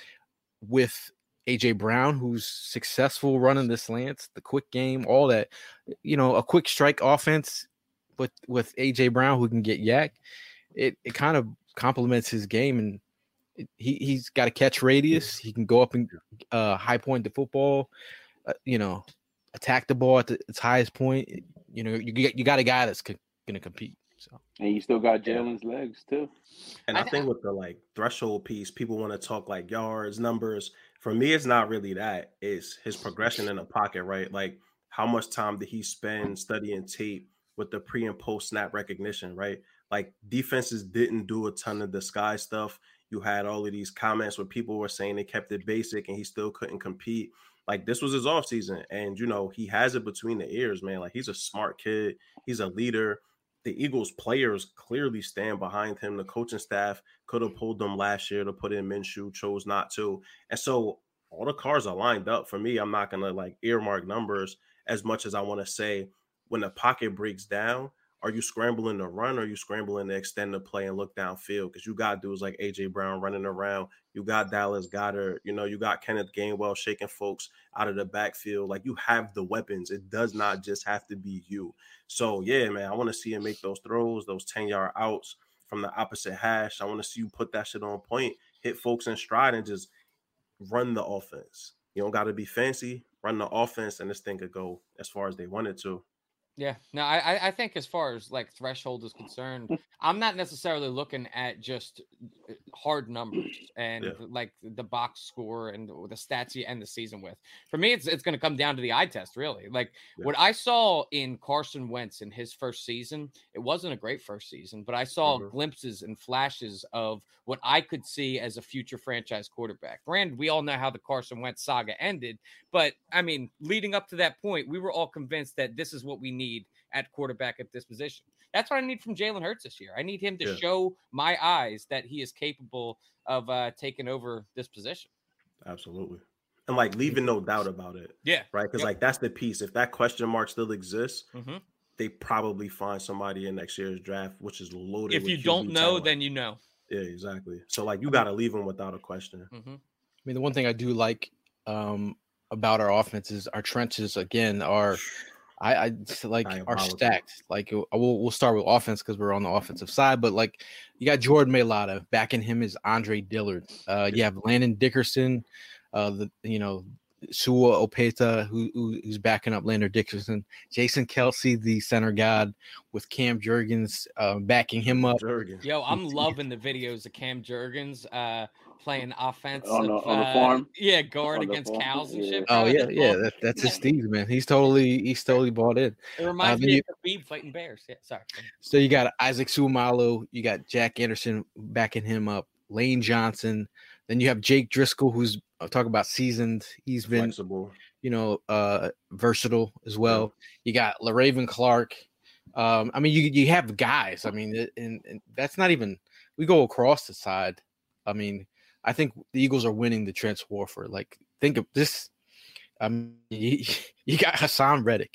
with A J Brown, who's successful running the slants, the quick game, all that. You know, a quick strike offense with with A J Brown who can get yak. It it kind of complements his game, and it, he he's got a catch radius. He can go up and uh, high point the football. Uh, you know, attack the ball at the, its highest point. You know, you get you got a guy that's co- going to compete. So, And you still got Jalen's legs too. And I I, th- think with the like threshold piece, people want to talk like yards, numbers. For me, it's not really that. It's his progression in the pocket, right? Like how much time did he spend studying tape with the pre and post snap recognition, right? Like defenses didn't do a ton of disguise stuff. You had all of these comments where people were saying they kept it basic and he still couldn't compete. Like this was his offseason. And, you know, he has it between the ears, man. Like he's a smart kid. He's a leader. The Eagles players clearly stand behind him. The coaching staff could have pulled them last year to put in Minshew, chose not to. And so all the cards are lined up for me. I'm not going to like earmark numbers as much as I want to say when the pocket breaks down, are you scrambling to run or are you scrambling to extend the play and look downfield? Because you got dudes like A J Brown running around. You got Dallas Goedert. You know, you got Kenneth Gainwell shaking folks out of the backfield. Like you have the weapons. It does not just have to be you. So, yeah, man, I want to see him make those throws, those ten-yard outs from the opposite hash. I want to see you put that shit on point, hit folks in stride, and just run the offense. You don't got to be fancy. Run the offense, and this thing could go as far as they want it to. Yeah, no, I I think as far as like threshold is concerned, I'm not necessarily looking at just hard numbers and Yeah. like the box score and the stats you end the season with. For me, it's it's going to come down to the eye test, really. Like Yeah. what I saw in Carson Wentz in his first season, it wasn't a great first season, but I saw Mhm. glimpses and flashes of what I could see as a future franchise quarterback. Granted, we all know how the Carson Wentz saga ended, but I mean, leading up to that point, we were all convinced that this is what we need at quarterback at this position. That's what I need from Jalen Hurts this year. I need him to Yeah. show my eyes that he is capable of uh, taking over this position. Absolutely. And like leaving no doubt about it. Yeah. Right. Because Yep. like that's the piece. If that question mark still exists, Mm-hmm. they probably find somebody in next year's draft, which is loaded. If with you Q B don't know, talent. then you know. Yeah, exactly. So like you got to leave them without a question. Mm-hmm. I mean, the one thing I do like um, about our offense is our trenches again are, I, I just, like are Diabolical. stacked. Like uh, we'll we'll start with offense because we're on the offensive side, but like you got Jordan Mailata, backing him is Andre Dillard. Uh, you have Landon Dickerson, uh, the you know Sua Opeta, who, who who's backing up Landon Dickerson. Jason Kelsey, the center god, with Cam Jurgens uh, backing him up. Jurgen. Yo, I'm loving the videos of Cam Jurgens uh, playing offense On the- of, on the uh, farm? Yeah, guard On the against farm? cows and Yeah. shit. Oh bro. yeah, It's yeah, awesome. that, that's his Steve, man. He's totally he's totally bought in. It reminds Uh, me you- of Khabib fighting bears. Yeah, sorry. So you got Isaac Suamalo, you got Jack Anderson backing him up, Lane Johnson, then you have Jake Driscoll, who's uh, talk about seasoned. He's been, Flexible. you know, uh, versatile as well. You got LaRaven Clark. Um, I mean, you you have guys. I mean, it- and, and that's not even. We go across the side. I mean, I think the Eagles are winning the transfer warfare. Like, think of this. I mean, you, you got Hassan Reddick,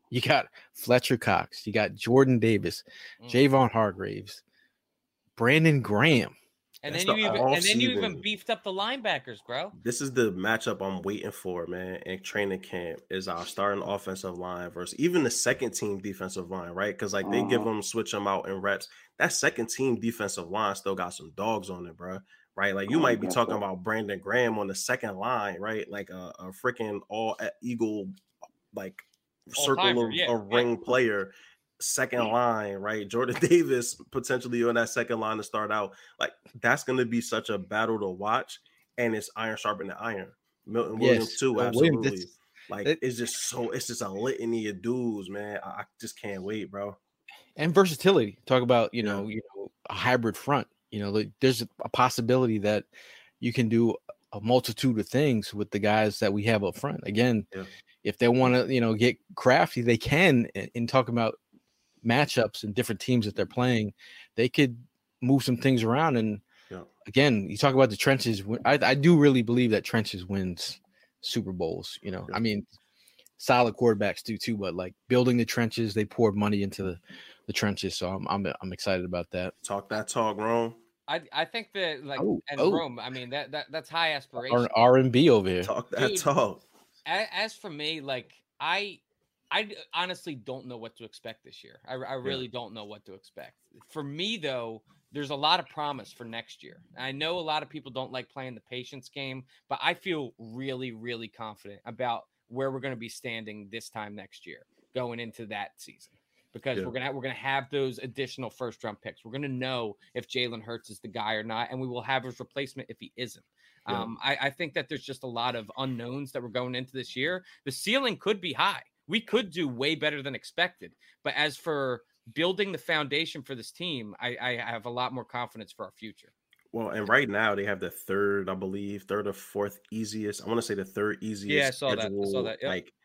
You got Fletcher Cox. You got Jordan Davis, mm. Javon Hargraves, Brandon Graham. And then, you even, and then you even beefed up the linebackers, bro. This is the matchup I'm waiting for, man. In training camp is our starting offensive line versus even the second team defensive line, right? Because like uh-huh. they give them, switch them out in reps. That second team defensive line still got some dogs on it, bro. Right? Like you oh, might be talking that. about Brandon Graham on the second line, right? Like a, a freaking all Eagle, like all circle of yeah. a ring yeah. player. Second line, right? Jordan Davis potentially on that second line to start out. Like that's going to be such a battle to watch, and it's iron sharpening iron. Milton Williams yes. too, absolutely. Williams, like it, it's just so it's just a litany of dudes, man. I, I just can't wait, bro. And versatility. Talk about you know yeah. you know a hybrid front. You know, like, there's a possibility that you can do a multitude of things with the guys that we have up front. Again, yeah. if they want to, you know, get crafty, they can. And talk about matchups and different teams that they're playing, they could move some things around. And yeah. again, you talk about the trenches. I, I do really believe that trenches wins Super Bowls. You know, yeah. I mean, solid quarterbacks do too, but like building the trenches, they poured money into the, the trenches. So I'm, I'm I'm excited about that. Talk that talk, Rome. I I think that like oh, and oh. Rome, I mean that that that's high aspiration. R and B over here. Talk that Dude, talk. As for me, like I. I honestly don't know what to expect this year. I, I really yeah. don't know what to expect. For me, though, there's a lot of promise for next year. I know a lot of people don't like playing the patience game, but I feel really, really confident about where we're going to be standing this time next year, going into that season, because yeah. we're gonna we're gonna have those additional first round picks. We're gonna know if Jalen Hurts is the guy or not, and we will have his replacement if he isn't. Yeah. Um, I, I think that there's just a lot of unknowns that we're going into this year. The ceiling could be high. We could do way better than expected. But as for building the foundation for this team, I, I have a lot more confidence for our future. Well, and right now they have the third, I believe, third or fourth easiest. I want to say the third easiest. Yeah, I saw schedule, that. I saw that. Yep. Like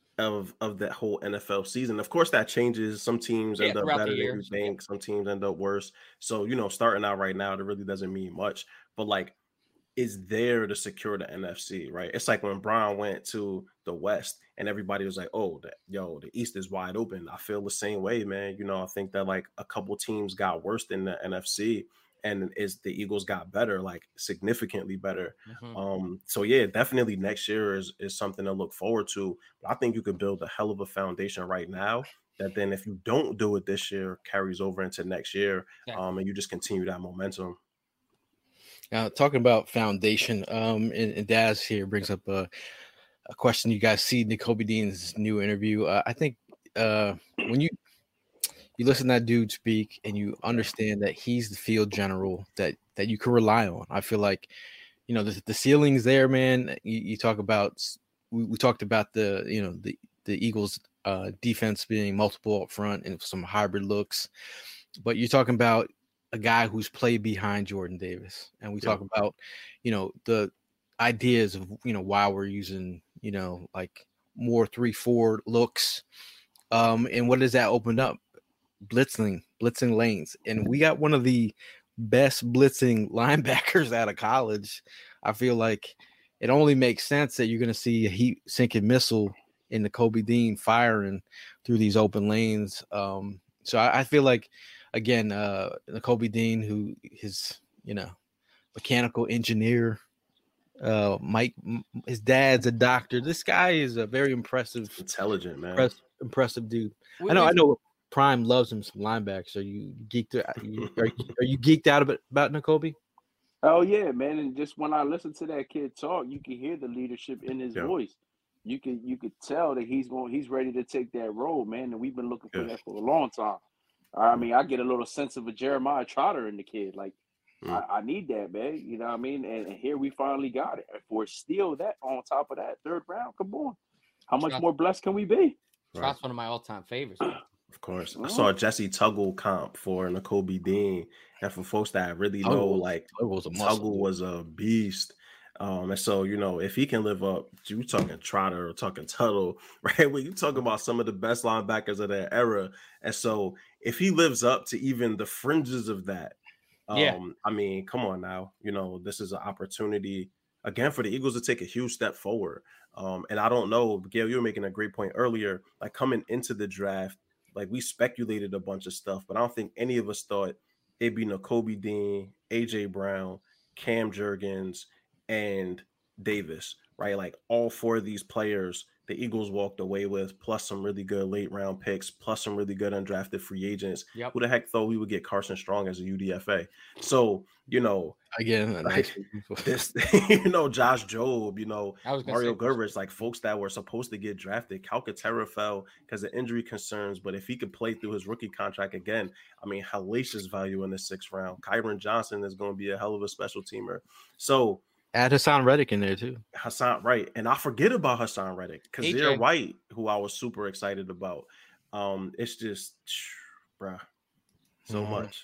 of of that whole N F L season. Of course, that changes. Some teams end yeah, up better than you think. Some teams end up worse. So you know, starting out right now, that really doesn't mean much. But like, is there to secure the N F C, right? It's like when Brown went to the West and everybody was like, oh, the, yo, the East is wide open. I feel the same way, man. You know, I think that like a couple teams got worse than the N F C and is the Eagles got better, like significantly better. Mm-hmm. Um, so yeah, definitely next year is, is something to look forward to. But I think you could build a hell of a foundation right now that then if you don't do it this year, carries over into next year. Yeah. Um, and you just continue that momentum. Now, talking about foundation, um, and, and Daz here brings up a, a question. You guys see Nakobe Dean's new interview. Uh, I think uh, when you you listen to that dude speak and you understand that he's the field general that that you can rely on. I feel like, you know, the, the ceiling's there, man. You, you talk about we, we talked about the you know the the Eagles' uh, defense being multiple up front and some hybrid looks, but you're talking about a guy who's played behind Jordan Davis. And we yeah. talk about, you know, the ideas of, you know, why we're using, you know, like more three, four looks. Um, and what does that open up? Blitzing, blitzing lanes. And we got one of the best blitzing linebackers out of college. I feel like it only makes sense that you're going to see a heat sinking missile in Nakobe Dean firing through these open lanes. Um, so I, I feel like, Again, uh, Nakobe Dean, who his, you know, mechanical engineer, uh, Mike, his dad's a doctor. This guy is a very impressive, intelligent man, impressive, impressive dude. What I know, I know. Prime loves him some linebackers. Are you geeked? Are you, are you, are you geeked out about about Nakobe? Oh yeah, man! And just when I listen to that kid talk, you can hear the leadership in his yeah. voice. You can you could tell that he's going, he's ready to take that role, man. And we've been looking for yeah. that for a long time. I mean, I get a little sense of a Jeremiah Trotter in the kid. Like, mm. I, I need that, man. You know what I mean? And, and here we finally got it. If we're still that on top of that third round, come on. How much Trott's, more blessed can we be? Trott's right. one of my all-time favorites. Of course. I saw a Jesse Tuggle comp for Nakobe Dean. And for folks that really know, Tuggle, like, Tuggle's a muscle, Tuggle was a beast. Um, and so, you know, if he can live up, you talking Trotter or talking Tuttle, right? When you talking about some of the best linebackers of that era. And so if he lives up to even the fringes of that, um, yeah. I mean, come on now, you know, this is an opportunity again for the Eagles to take a huge step forward. Um, and I don't know, Gail, you were making a great point earlier. Like coming into the draft, like we speculated a bunch of stuff, but I don't think any of us thought it'd be Nakobe Dean, A J Brown, Cam Jurgens, and Davis, right? Like all four of these players the Eagles walked away with, plus some really good late round picks, plus some really good undrafted free agents. Yep. Who the heck thought we would get Carson Strong as a U D F A? So, you know, again, a nice this, you know, Josh Jobe, you know, Mario say- Gervich, like folks that were supposed to get drafted. Calcaterra fell because of injury concerns, but if he could play through his rookie contract again, I mean, hellacious value in the sixth round. Kyron Johnson is going to be a hell of a special teamer. So, add Hassan Reddick in there too. Hassan, right. And I forget about Hassan Reddick because A J. they're White, who I was super excited about. Um, it's just, bruh, so Mhm. much.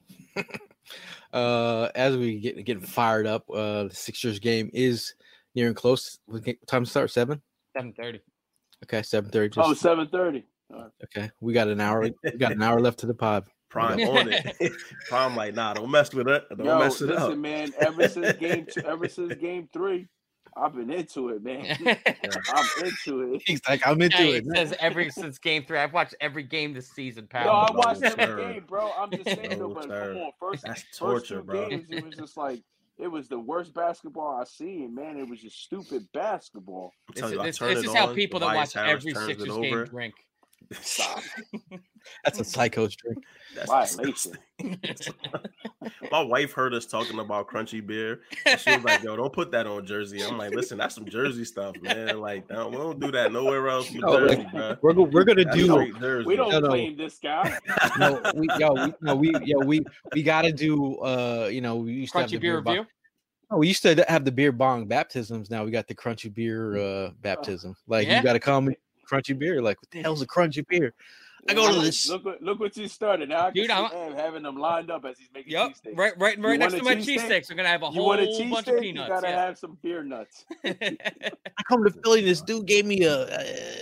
uh, as we get getting fired up, uh, the Sixers game is nearing close. What time to start? Seven. seven thirty. Okay, seven thirty. Oh, seven thirty. Okay, we got an hour. We got an hour left to the pod. Prime on it. Prime like, nah, don't mess with it. Don't Yo, mess it listen, up. man. Ever since game two, ever since game three, I've been into it, man. I'm into it. He's like, I'm into Hey, it. it says every since game three. I've watched every game this season, pal. Yo, I No, watched every sir. game, bro. I'm just saying, No, though, but sir. come on, first, That's first torture, two bro. games, it was just like it was the worst basketball I seen, man. It was just stupid basketball. I'm This, telling you, I this, turn this it is how on, people that Tobias watch Harris every turns it Sixers over. game drink. Stop. That's a psycho's drink. That's Violation. disgusting. My wife heard us talking about crunchy beer. And she was like, yo, don't put that on Jersey. I'm like, listen, that's some Jersey stuff, man. Like, no, we don't do that nowhere else but No, Jersey, like, bro. We're go- we're gonna That's do. straight Jersey. We don't No, no. claim this guy. No, we yo, we, no, we yo, we we gotta do. Uh, you know, we used to have Crunchy the beer beer bong- review. No, we used to have the beer bong baptisms. Now we got the crunchy beer uh baptism. Like Yeah. you got to come crunchy beer. Like what the hell's a crunchy beer? I go to Look- this. Look, what- look what you started. Now I can Dude, see I'm- Ev having them lined up as he's making Yep, cheesesteaks. right, right, You right next want to a my cheesesteak? cheesesteaks. We're gonna have a You whole want a bunch of cheesesteak? You peanuts. gotta yeah. have some beer nuts. I come to Philly. This dude gave me a. Uh,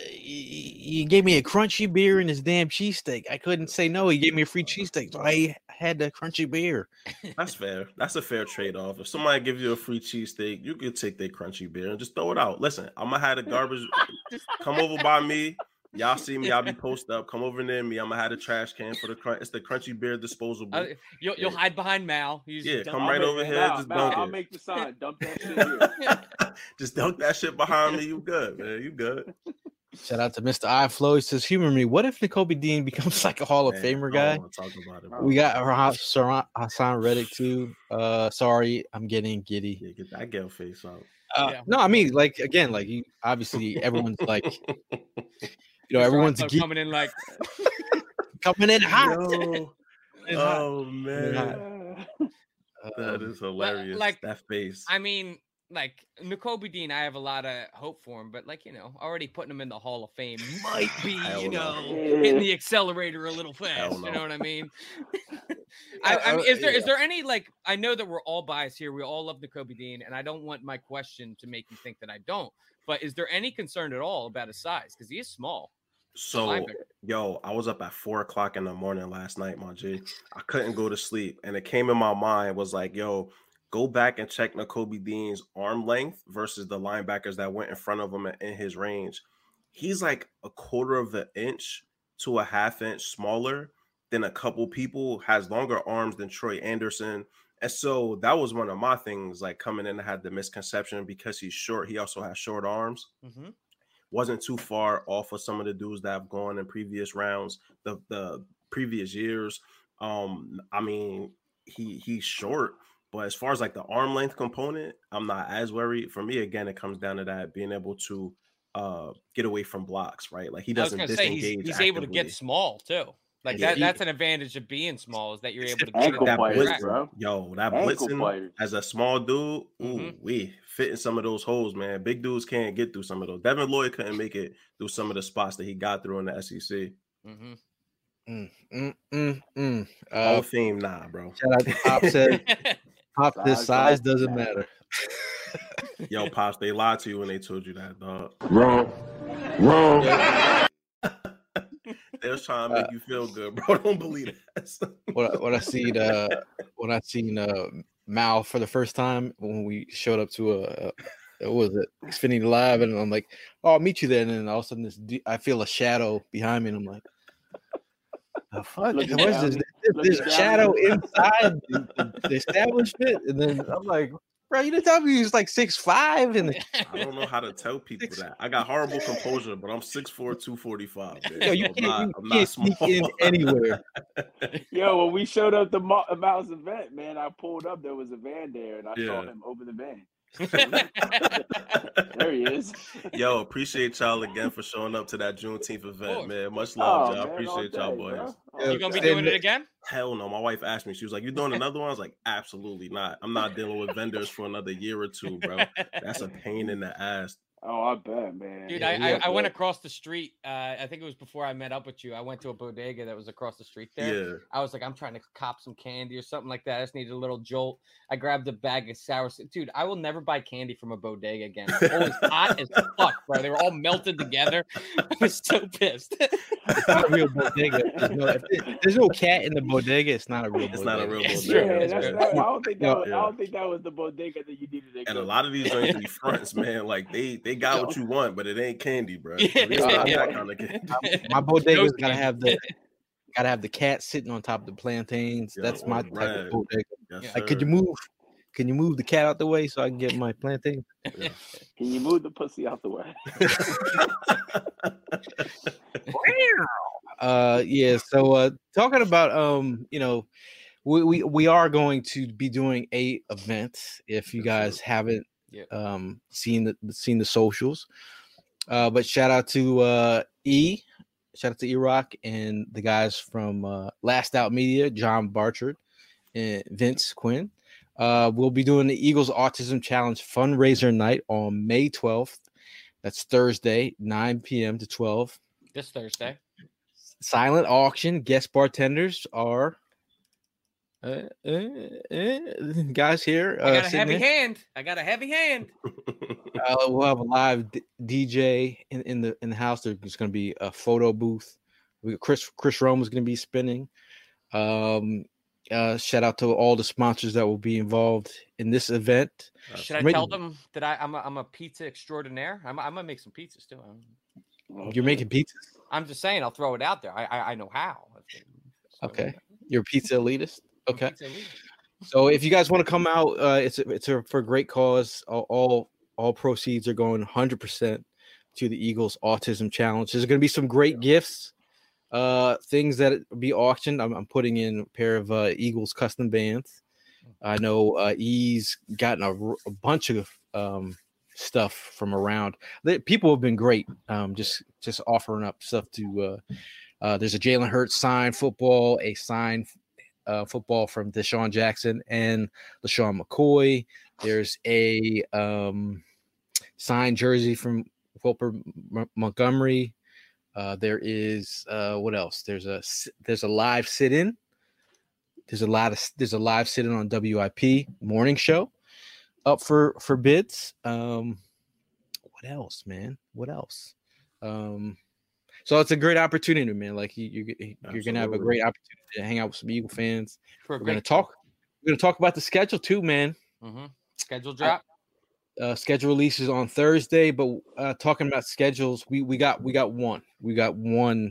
he he gave me a crunchy beer and his damn cheesesteak. I couldn't say no. He gave me a free cheesesteak, so I had the crunchy beer. That's fair. That's a fair trade-off. If somebody gives you a free cheesesteak, you can take their crunchy beer and just throw it out. Listen, I'm gonna have the garbage. Come over by me. Y'all see me, y'all be posted up. Come over near me. I'm gonna have the trash can for the crunch. It's the crunchy beer disposable. Uh, you'll you'll Yeah. hide behind Mal. You just Yeah, dump- come I'll right make- over here, Mal, just Mal, dunk I'll it. make the sign. Dump that shit here. Just dunk that shit behind me. You good, man. You good. Shout out to Mister iFlow. He says, "Humor me. What if Nakobe Dean becomes like a Hall of Man, Famer I guy?" don't want to talk about it, bro. We got Hassan Hassan Reddick too. Uh, sorry, I'm getting giddy. Yeah, get that girl face out. Uh, Yeah. No, I mean, like again, like you obviously everyone's like, you know, everyone's Mister geek, coming in like coming in hot. Yo, It's hot. oh man, that Um, is hilarious. like, that face. I mean, like Nakobe Dean, I have a lot of hope for him, but like you know, already putting him in the Hall of Fame might be, Hell you no. know, hitting the accelerator a little fast. Hell You no. know what I mean? I, I mean, is there is there any like? I know that we're all biased here. We all love Nakobe Dean, and I don't want my question to make you think that I don't. But is there any concern at all about his size? Because he is small. So, linebacker. yo, I was up at four o'clock in the morning last night, my G. I couldn't go to sleep, and it came in my mind was like, yo, go back and check Nakobe Dean's arm length versus the linebackers that went in front of him in his range. He's like a quarter of an inch to a half inch smaller than a couple people, has longer arms than Troy Anderson. And so that was one of my things, like coming in, I had the misconception because he's short. He also has short arms. Mm-hmm. Wasn't too far off of some of the dudes that have gone in previous rounds, the, the previous years. Um, I mean, he he's short, but as far as like the arm length component, I'm not as worried. For me, again, it comes down to that being able to uh, get away from blocks, right? Like he I was doesn't gonna say disengage. he's, he's able to get actively. small too. Like Yeah, that, he- that's an advantage of being small is that you're able to get Ankle it that biters, track. bro. Yo, that Ankle blitzing biters. as a small dude, ooh, Mhm. we fit in some of those holes, man. Big dudes can't get through some of those. Devin Lloyd couldn't make it through some of the spots that he got through in the S E C. Mm-hmm. Mm, mm, mm, mm. Hall Uh, of Fame, nah, bro. shout out to Pop said, Pop, this Size size doesn't doesn't matter. Yo, Pops, they lied to you when they told you that, dog. Wrong. Wrong. They was trying to make you feel good, bro. Don't believe that. When I, when I seen uh when I seen uh Mal for the first time when we showed up to a what was it? Xfinity Live, and I'm like, "Oh, I'll meet you there." And then all of a sudden, this I feel a shadow behind me, and I'm like, "The fuck? What is this? There's a shadow inside the, the establishment." And then I'm like, "Bro, you didn't tell me he was like six five." And I don't know how to tell people that. I got horrible composure, but I'm six four, two forty-five. Yo, you so can't, I'm not, you I'm can't not sneak small. in anywhere. Yo, when we showed up the Mo- Mouse event, man, I pulled up. There was a van there, and I Yeah. saw him open the van. There he is. Yo, appreciate y'all again for showing up to that Juneteenth event, man. Much love, Oh, y'all. man, Appreciate all y'all, day, boys. bro. You gonna be doing it again? Hell no. My wife asked me. She was like, "You doing another one?" I was like, "Absolutely not. I'm not dealing with vendors for another year or two, bro. That's a pain in the ass." Oh, I bet, man. Dude, Yeah, I, we I, have I went to- across the street. Uh, I think it was before I met up with you. I went to a bodega that was across the street there. Yeah. I was like, I'm trying to cop some candy or something like that. I just needed a little jolt. I grabbed a bag of sour. Dude, I will never buy candy from a bodega again. It was hot as fuck, bro. They were all melted together. I was so pissed. It's not a real bodega. There's no, if it- there's no cat in the bodega. It's not a real. It's bodega. not a real It's bodega. true. Yeah, It's that's true. not, I don't think that was, Yeah. I don't think that was the bodega that you needed to And a go. lot of these joints be fronts, man. Like they they got what you want, but it ain't candy, bro. Yeah. At least not Yeah. that kind of candy. My bodega's No gotta have the gotta have the cat sitting on top of the plantains. Yeah, That's or my the type bread. of bodega. Yes, Like, could you sir. move? Can you move the cat out the way so I can get my plantain? Yeah. Can you move the pussy out the way? uh yeah so uh talking about um you know we, we we are going to be doing a event if you Yes, guys sir. haven't Yeah. um seen the seen the socials, uh but shout out to uh E shout out to E-Rock and the guys from uh Last Out Media, John Barchard and Vince Quinn. Uh we'll be doing the Eagles Autism Challenge fundraiser night on May twelfth. That's Thursday, nine p.m. to twelve. This Thursday. Silent auction. Guest bartenders are uh, uh, uh, guys here. Uh, I got a sitting heavy here. hand. I got a heavy hand. Uh, we'll have a live d- DJ in, in the in the house. There's going to be a photo booth. We got Chris Chris Rome is going to be spinning. Um, uh, shout out to all the sponsors that will be involved in this event. Should I Make- tell them that I, I'm a, I'm a pizza extraordinaire? I'm, I'm gonna make some pizzas too. I'm, You're making pizzas. I'm just saying. I'll throw it out there. I I, I know how. So, Okay, you're a pizza elitist. I'm Okay. pizza elite. So if you guys want to come out, uh, it's a, it's a, for a great cause. All, all all proceeds are going one hundred percent to the Eagles Autism Challenge. There's going to be some great gifts, uh, things that will be auctioned. I'm, I'm putting in a pair of uh, Eagles custom bands. I know uh, E's gotten a, r- a bunch of um, stuff from around. The, people have been great, um, just just offering up stuff to. Uh, uh, there's a Jalen Hurts signed football, a signed Uh, football from Deshaun Jackson and LaShawn McCoy. There's a um, signed jersey from Wilper M- Montgomery. Uh, there is uh, what else? There's a there's a live sit-in. There's a lot of there's a live sit-in on W I P morning show up for for bids. Um, what else, man? What else? Um, So it's a great opportunity, man. Like you, you you're gonna have a Absolutely. great opportunity to hang out with some Eagle fans. For a We're gonna great talk. We're gonna talk about the schedule too, man. Mm-hmm. Schedule drop. Uh, schedule releases on Thursday, but uh, talking about schedules, we we got we got one. We got one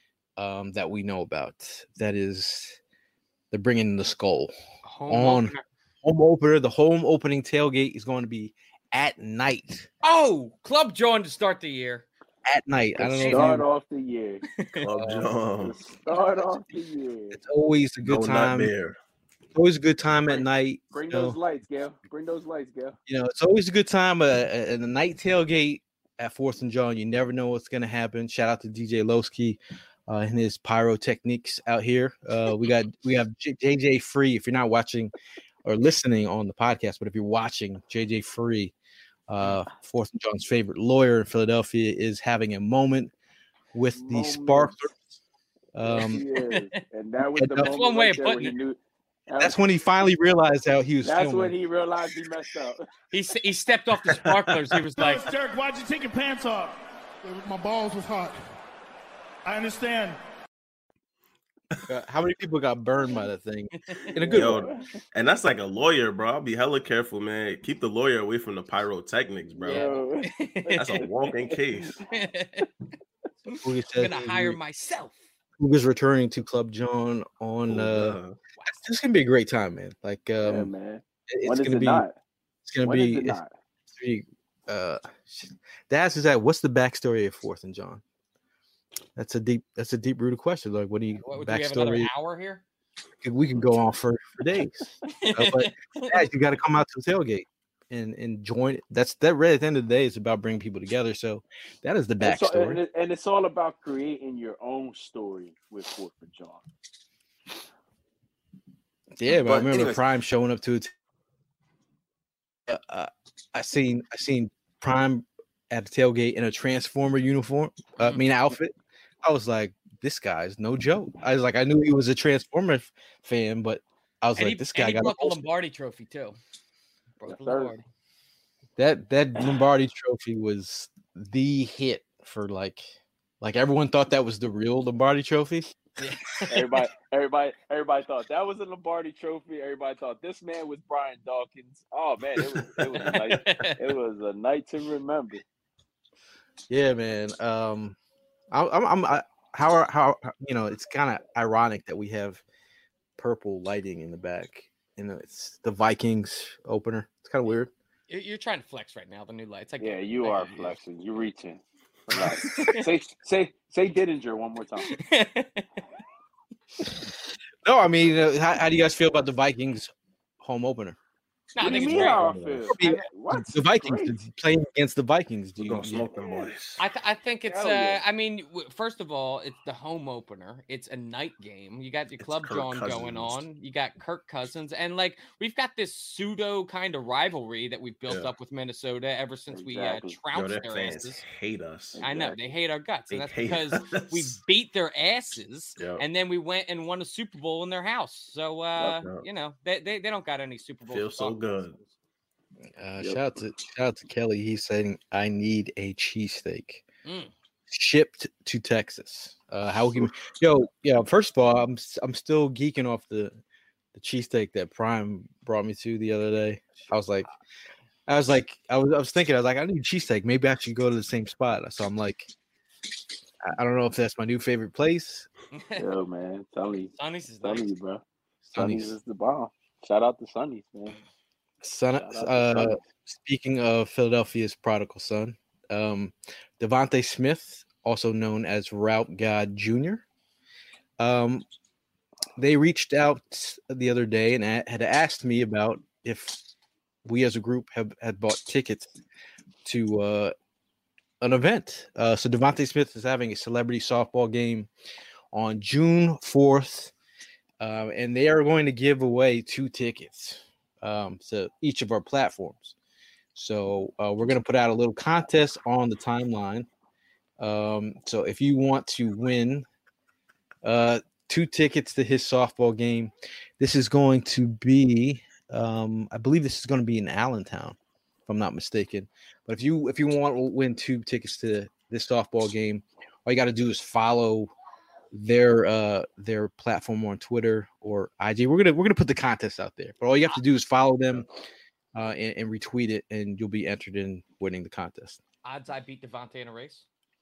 um, that we know about. That is, they're bringing the Skull Home on opener. home opener. The home opening tailgate is going to be at night. Oh, Club John to start the year. At night. I To don't know. start If off the year. Club To John. start off the year. you, it's always a good No nut time. beer. Always a good time at Bring- night. Bring you know. those lights, Gail. Bring those lights, Gail. You know, it's always a good time. Uh, at the night tailgate at Fourth and John, you never know what's going to happen. Shout out to D J Lowski uh, and his pyrotechniques out here. Uh, we got we have J- JJ Free. If you're not watching or listening on the podcast, but if you're watching, J J Free, uh, Fourth and John's favorite lawyer in Philadelphia, is having a moment with the Moment. sparklers. Yes, Um, he is. And that was and the that's moment one way right of there when putting he it. knew. that that's was- when he finally realized how he was. That's filming. when he realized he messed up. He s- he stepped off the sparklers. He was like, Dirk, why'd you take your pants off? My balls was hot. I understand. Uh, how many people got burned by that thing? In a good Yo, way. and that's like a lawyer, bro. I'll be hella careful, man. Keep the lawyer away from the pyrotechnics, bro. Yo. That's a walking case. Cougar I'm gonna hire myself. Cougar's returning to Club John on. Uh, this is gonna be a great time, man. Like, um, yeah, man. it's When is gonna it be. not? It's gonna When be. is it It's, not? it's gonna be. Uh, Daz is that. What's the backstory of Fourth and John? That's a deep. That's a deep rooted question. Like, what do you What, do we have another backstory? hour here? We can go on for, for days. Uh, but Daz, you got to come out to the tailgate and and join it. That's that. Really, at the end of the day, it's about bringing people together. So that is the It's all- backstory. and, it- and it's all about creating your own story with Fourth and John. Yeah, but, But I remember anyways- Prime showing up to it. Uh, I seen I seen Prime at the tailgate in a Transformer uniform. Uh, I mean outfit. I was like, this guy's no joke. I was like, I knew he was a Transformer f- fan, but I was And like, he, this and guy he got a brought the holster. Lombardi Trophy too. Brought Yes, the sir. Lombardi. that that Lombardi Trophy was the hit for like like everyone thought that was the real Lombardi Trophy. Everybody, everybody, everybody thought that was a Lombardi Trophy. Everybody thought this man was Brian Dawkins. Oh man, it was it was a night. It was a night to remember. Yeah, man. Um, I, I'm, I'm, I, how, how, you know, it's kind of ironic that we have purple lighting in the back. You know, it's the Vikings opener. It's kind of weird. You're, you're trying to flex right now. The new lights. I get Yeah, it. you I are get it. flexing. You're reaching. Relax. say say say Didinger one more time. No, I mean, uh, how, how do you guys feel about the Vikings home opener? No, I What do you think mean it's how I great. feel? I mean, I- What? The Vikings Great. playing against the Vikings. Do We're you, gonna you- smoke them boys. I, th- I think it's Hell uh yeah. I mean w- first of all it's the home opener. It's a night game. You got your It's Club Kirk John going Cousins. on. You got Kirk Cousins and like we've got this pseudo kind of rivalry that we've built Yeah. up with Minnesota ever since Exactly. we uh, Yo, trounced their their fans asses. hate us. I know they hate our guts, and They that's hate because we us. beat their asses, Yep. and then we went and won a Super Bowl in their house. So uh, Yep. you know they, they they don't got any Super Bowls. Feels to so talk about. good. Uh, Yep. Shout out to shout out to Kelly. He's saying I need a cheesesteak Mm. shipped to Texas. Uh, how can yo? Yeah, first of all, I'm s- I'm still geeking off the the cheesesteak that Prime brought me to the other day. I was like, I was like, I was I was thinking, I was like, I need cheesesteak. Maybe I should go to the same spot. So I'm like, I- I don't know if that's my new favorite place. Yo, man, telling you, Sonny's is nice. telling you, bro. Sonny's. Sonny's is the bomb. Shout out to Sonny's, man. Son, Shout out to uh, Sonny's. speaking of Philadelphia's prodigal son, um, Devontae Smith, also known as Route God Junior Um, they reached out the other day and a- had asked me about if we as a group have had bought tickets to uh, an event. Uh, so Devontae Smith is having a celebrity softball game on June fourth, uh, and they are going to give away two tickets um, to each of our platforms. So uh, we're going to put out a little contest on the timeline. Um, so if you want to win uh, two tickets to his softball game, this is going to be, um, I believe this is going to be in Allentown, if I'm not mistaken. But if you if you want to win two tickets to this softball game, all you got to do is follow their uh their platform on Twitter or I G. We're gonna we're gonna put the contest out there, but all you have to do is follow them uh and, and retweet it, and you'll be entered in winning the contest. Odds I beat Devontae in a race.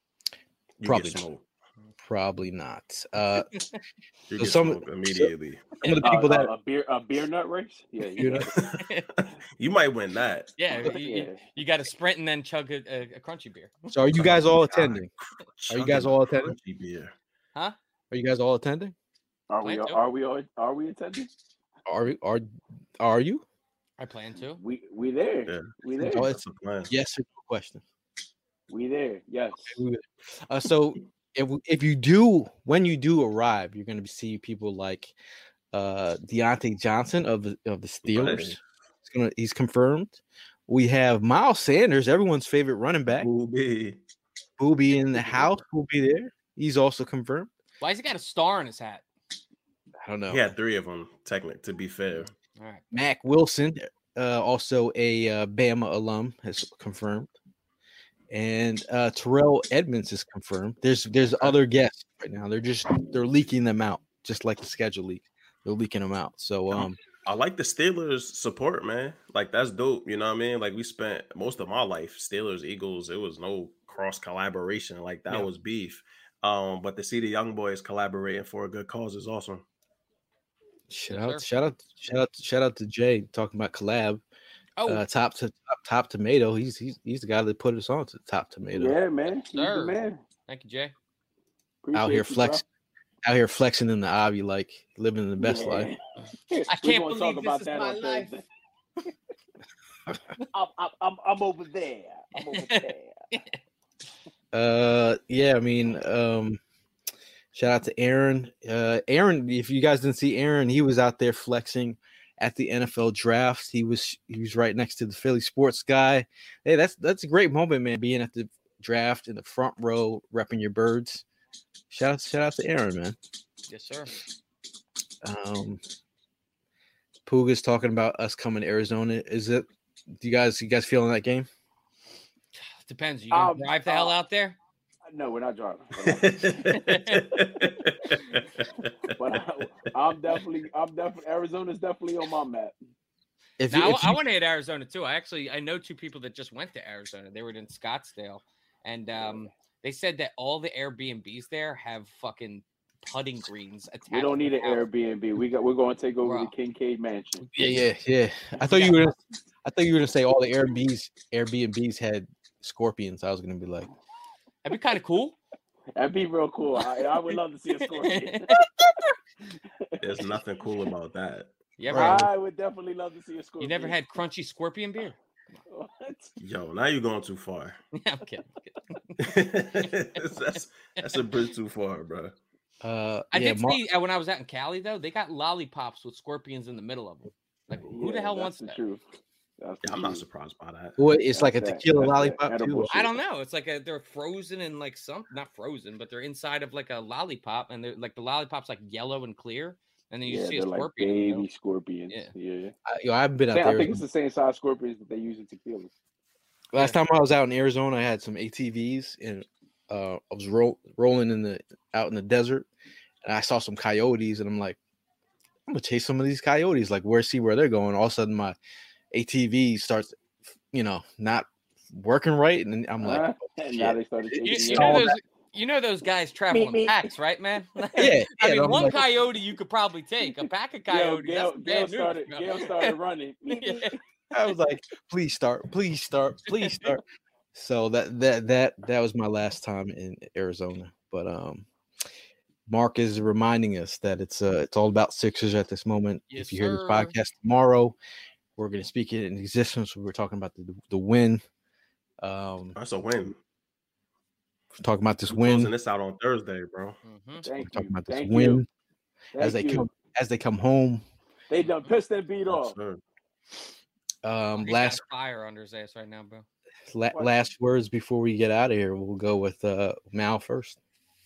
You Probably get not. smoked. Probably not. Uh, You So get some- smoked immediately. some of the Uh, people uh, that a beer a beer nut race. Yeah, You you know? know. You might win that. Yeah, you, Yeah. you, you got to sprint and then chug a, a, a crunchy beer. so are you guys all God. attending? Are you guys Chugging all a attending? crunchy beer. Huh? Are you guys all attending? Are we Plan to. are we all- are we attending? Are are are you? I plan to. We we there. Yeah. We there. Oh, That's the plan. Yes or no question. We there. Yes. Uh, so if if you do when you do arrive, you're going to see people like uh Deontay Johnson of the of the Steelers. Right. He's gonna he's confirmed. We have Miles Sanders, everyone's favorite running back. Booby. Booby in the house will be there. He's also confirmed. Why has he got a star on his hat? I don't know. He had three of them, technically, to be fair. All right. Mac Wilson, uh, also a uh, Bama alum, has confirmed, and uh, Terrell Edmonds is confirmed. There's there's other guests right now. They're just they're leaking them out just like the schedule leak. They're leaking them out. So um, I like the Steelers support, man. Like that's dope. You know what I mean? Like we spent most of my life Steelers, Eagles. It was no cross collaboration. Like that yeah. was beef. Um, but to see the young boys collaborating for a good cause is awesome. Shout Yes, out, sir. shout out, shout out, shout out to Jay talking about collab. Oh, Uh, top to top, top tomato. He's he's he's the guy that put us on to top tomato. Yeah, man. He's Sir. the man. thank you, Jay. Appreciate Out here you, flex, out here flexing in the obby, like living the bro. best Yeah. life. I We're can't gonna believe talk this about is that my on life. Thursday. I'm, I'm, I'm, I'm over there. I'm over there. Uh, yeah, I mean, um, shout out to Aaron. Uh, Aaron, if you guys didn't see Aaron, he was out there flexing at the N F L draft. He was he was right next to the Philly sports guy. Hey, that's that's a great moment, man. Being at the draft in the front row, repping your birds. Shout out, shout out to Aaron, man. Yes, sir. Um, Puga's talking about us coming to Arizona. Is it? Do you guys you guys feeling that game? Depends. You gonna Um, drive the hell uh, out there? No, we're not driving. We're not. But I, I'm definitely, I'm definitely, Arizona's definitely on my map. If, Now, you, if I, I you, want to hit Arizona too. I actually I know two people that just went to Arizona. They were in Scottsdale, and um, they said that all the Airbnbs there have fucking putting greens attached. We don't need to an the house. Airbnb. We got, we're going to take over Bro. the Kincaid Mansion. yeah, yeah, yeah. I thought you were. Gonna, I thought you were gonna say all the Airbnbs Airbnbs had scorpions. I was gonna be like, That'd be kind of cool. That'd be real cool. I, I would love to see a scorpion. There's nothing cool about that. You ever, Right. I would definitely love to see a scorpion. you never had crunchy scorpion beer? What? Yo, now you're going too far. Yeah, I'm kidding. I'm kidding. that's that's a bit too far, bro. uh, I yeah, did Mar- see uh, when I was out in Cali though, they got lollipops with scorpions in the middle of them. Like, who the Yeah, hell that's wants the that? truth. That's the Yeah, I'm not truth. surprised by that. What, it's like a That's that- tequila that's that lollipop edible too. I don't know. It's like a, they're frozen in like some, not frozen, but they're inside of like a lollipop, and they're like the lollipop's like yellow and clear, and then you Yeah, see a they're like scorpion. in the baby middle. scorpions. Yeah. Yeah. I, yo, I haven't been out Same- I there. think it's the same size scorpions that they use in tequila. Last time I was out in Arizona, I had some A T Vs and uh, I was ro- rolling in the out in the desert, and I saw some coyotes, and I'm like, I'm gonna chase some of these coyotes. Like, where see where they're going? All of a sudden, my A T V starts, you know, not working right, and then I'm like, Uh, oh, and shit. now they started You, chasing you you. know all those, you know those guys travel in me. packs, right, man? yeah, I yeah, mean, I'm one like, coyote you could probably take. A pack of Yo, coyotes. Gail, that's Gail bad news, started. bro. Gail started running. Yeah. I was like, please start, please start, please start. So that that that that was my last time in Arizona. But um, Mark is reminding us that it's uh it's all about Sixers at this moment. Yes, if you hear this sir. podcast tomorrow, we're gonna speak it in existence. We're talking about the the win. Um, That's a win. talking about this We're closing win. this out on Thursday, bro. Mhm. We're Thank talking you. about this Thank win you. as they Thank you. come as they come home. They done pissed and beat Yes, off. sir. Um, He's got last fire under his ass right now, bro. la- What? last words before we get out of here. We'll go with uh Mal first.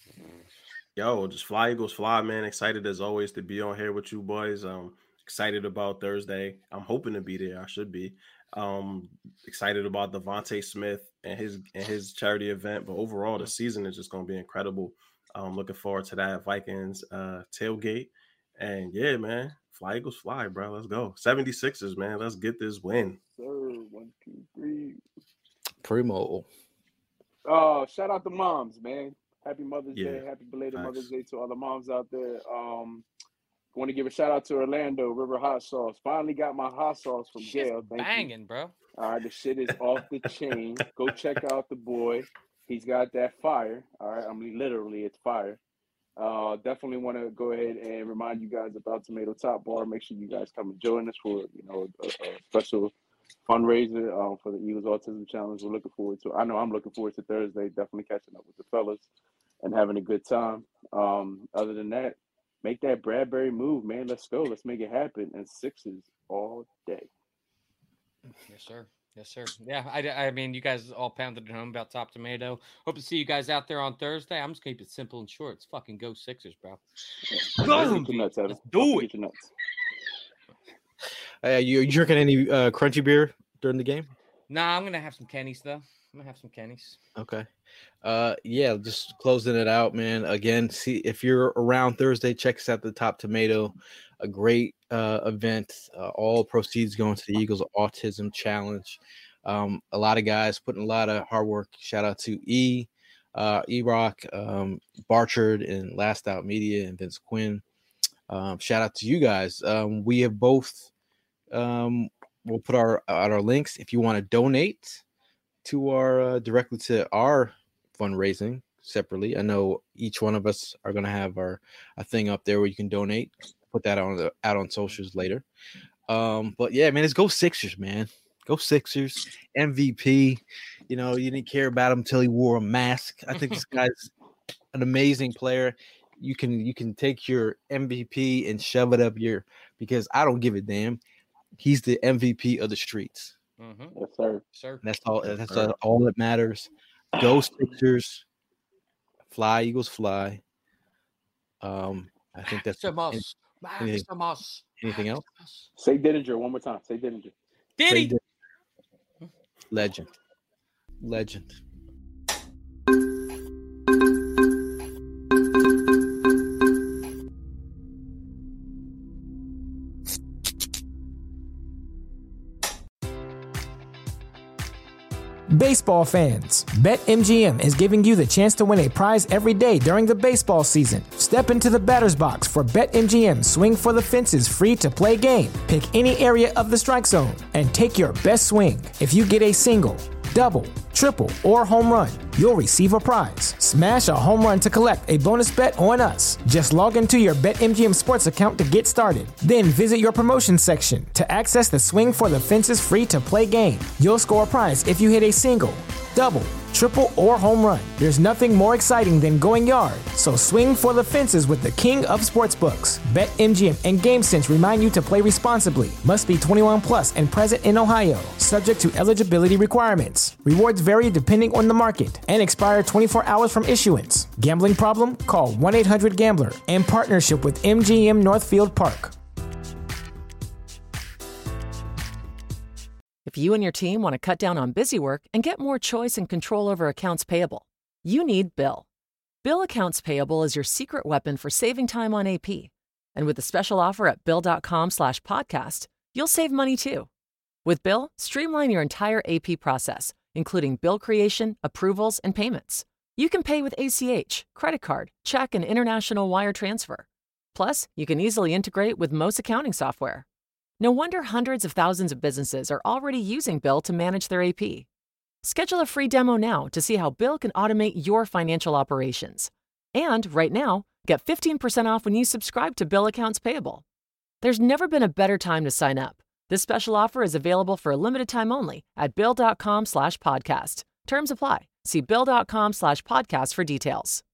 Yo, just fly Eagles fly, man. Excited as always to be on here with you boys. Um, excited about Thursday. I'm hoping to be there. I should be. Um, excited about Devontae Smith and his and his charity event. But overall, the season is just gonna be incredible. Um, looking forward to that Vikings uh tailgate. And yeah, man, fly Eagles fly, bro. Let's go. seventy-sixers, man. Let's get this win. Sir, one, two, three. Primo. Oh, shout out to moms, man. Happy Mother's Yeah, Day. Happy belated facts. Mother's Day to all the moms out there. Um, want to give a shout out to Orlando River Hot Sauce. Finally got my hot sauce from Shit's Gail. Thank you. banging, bro. All right, the shit is off the chain. Go check out the boy. He's got that fire. All right, I mean literally, it's fire. Uh, definitely want to go ahead and remind you guys about Tomato Top Bar. Make sure you guys come and join us for you know a, a special fundraiser um, for the Eagles Autism Challenge. We're looking forward to. I know I'm looking forward to Thursday. Definitely catching up with the fellas and having a good time. Um, other than that, make that Bradbury move, man. Let's go. Let's make it happen. And Sixers all day. Yes, sir. Yes, sir. Yeah, I, I mean, you guys all pounded it home about Top Tomato. Hope to see you guys out there on Thursday. I'm just gonna keep it simple and short. It's fucking go Sixers, bro. Go, get your nuts, Evan. Let's do Get it. your nuts. Uh, you, you drinking any uh, crunchy beer during the game? Nah, I'm gonna have some Kenny's though. I'm gonna have some Kenny's. Okay. Uh, yeah, just closing it out, man. Again, see if you're around Thursday, check us out the Top Tomato, a great uh, event. Uh, all proceeds going to the Eagles Autism Challenge. Um, a lot of guys putting a lot of hard work. Shout out to E, uh, E Rock, um, Barchard, and Last Out Media, and Vince Quinn. Um, shout out to you guys. Um, we have both. Um, we'll put our out our links if you want to donate to our uh, directly to our fundraising separately. I know each one of us are going to have our a thing up there where you can donate. Put that on the out on socials later. Um, but yeah, man, it's go Sixers, man. Go Sixers. M V P. You know, you didn't care about him until he wore a mask. I think this guy's an amazing player. You can you can take your M V P and shove it up your because I don't give a damn. He's the M V P of the streets. Mm-hmm. Yes, sir. Sir. That's all. That's all, all that matters. Go Sixers. Fly Eagles fly. Um, I think that's Any, anything, anything else. Say Dittinger one more time. Say Dittinger. Diddy. Say Dittinger. Legend. Legend. Baseball fans, BetMGM is giving you the chance to win a prize every day during the baseball season. Step into the batter's box for BetMGM Swing for the Fences free-to-play game. Pick any area of the strike zone and take your best swing. If you get a single, double, triple, or home run, you'll receive a prize. Smash a home run to collect a bonus bet on us. Just log into your BetMGM Sports account to get started. Then visit your promotions section to access the Swing for the Fences free-to-play game. You'll score a prize if you hit a single, double, triple, or home run. There's nothing more exciting than going yard, so swing for the fences with the king of sportsbooks. BetMGM and GameSense remind you to play responsibly. Must be twenty-one plus and present in Ohio. Subject to eligibility requirements. Rewards vary depending on the market and expire twenty-four hours from issuance. Gambling problem? Call one eight hundred gambler in partnership with M G M Northfield Park. If you and your team want to cut down on busy work and get more choice and control over accounts payable, you need Bill. Bill Accounts Payable is your secret weapon for saving time on A P. And with a special offer at Bill.com slash podcast, you'll save money too. With Bill, streamline your entire A P process, including bill creation, approvals, and payments. You can pay with A C H, credit card, check, and international wire transfer. Plus, you can easily integrate with most accounting software. No wonder hundreds of thousands of businesses are already using Bill to manage their A P. Schedule a free demo now to see how Bill can automate your financial operations. And right now, get fifteen percent off when you subscribe to Bill Accounts Payable. There's never been a better time to sign up. This special offer is available for a limited time only at Bill.com slash podcast. Terms apply. See Bill.com slash podcast for details.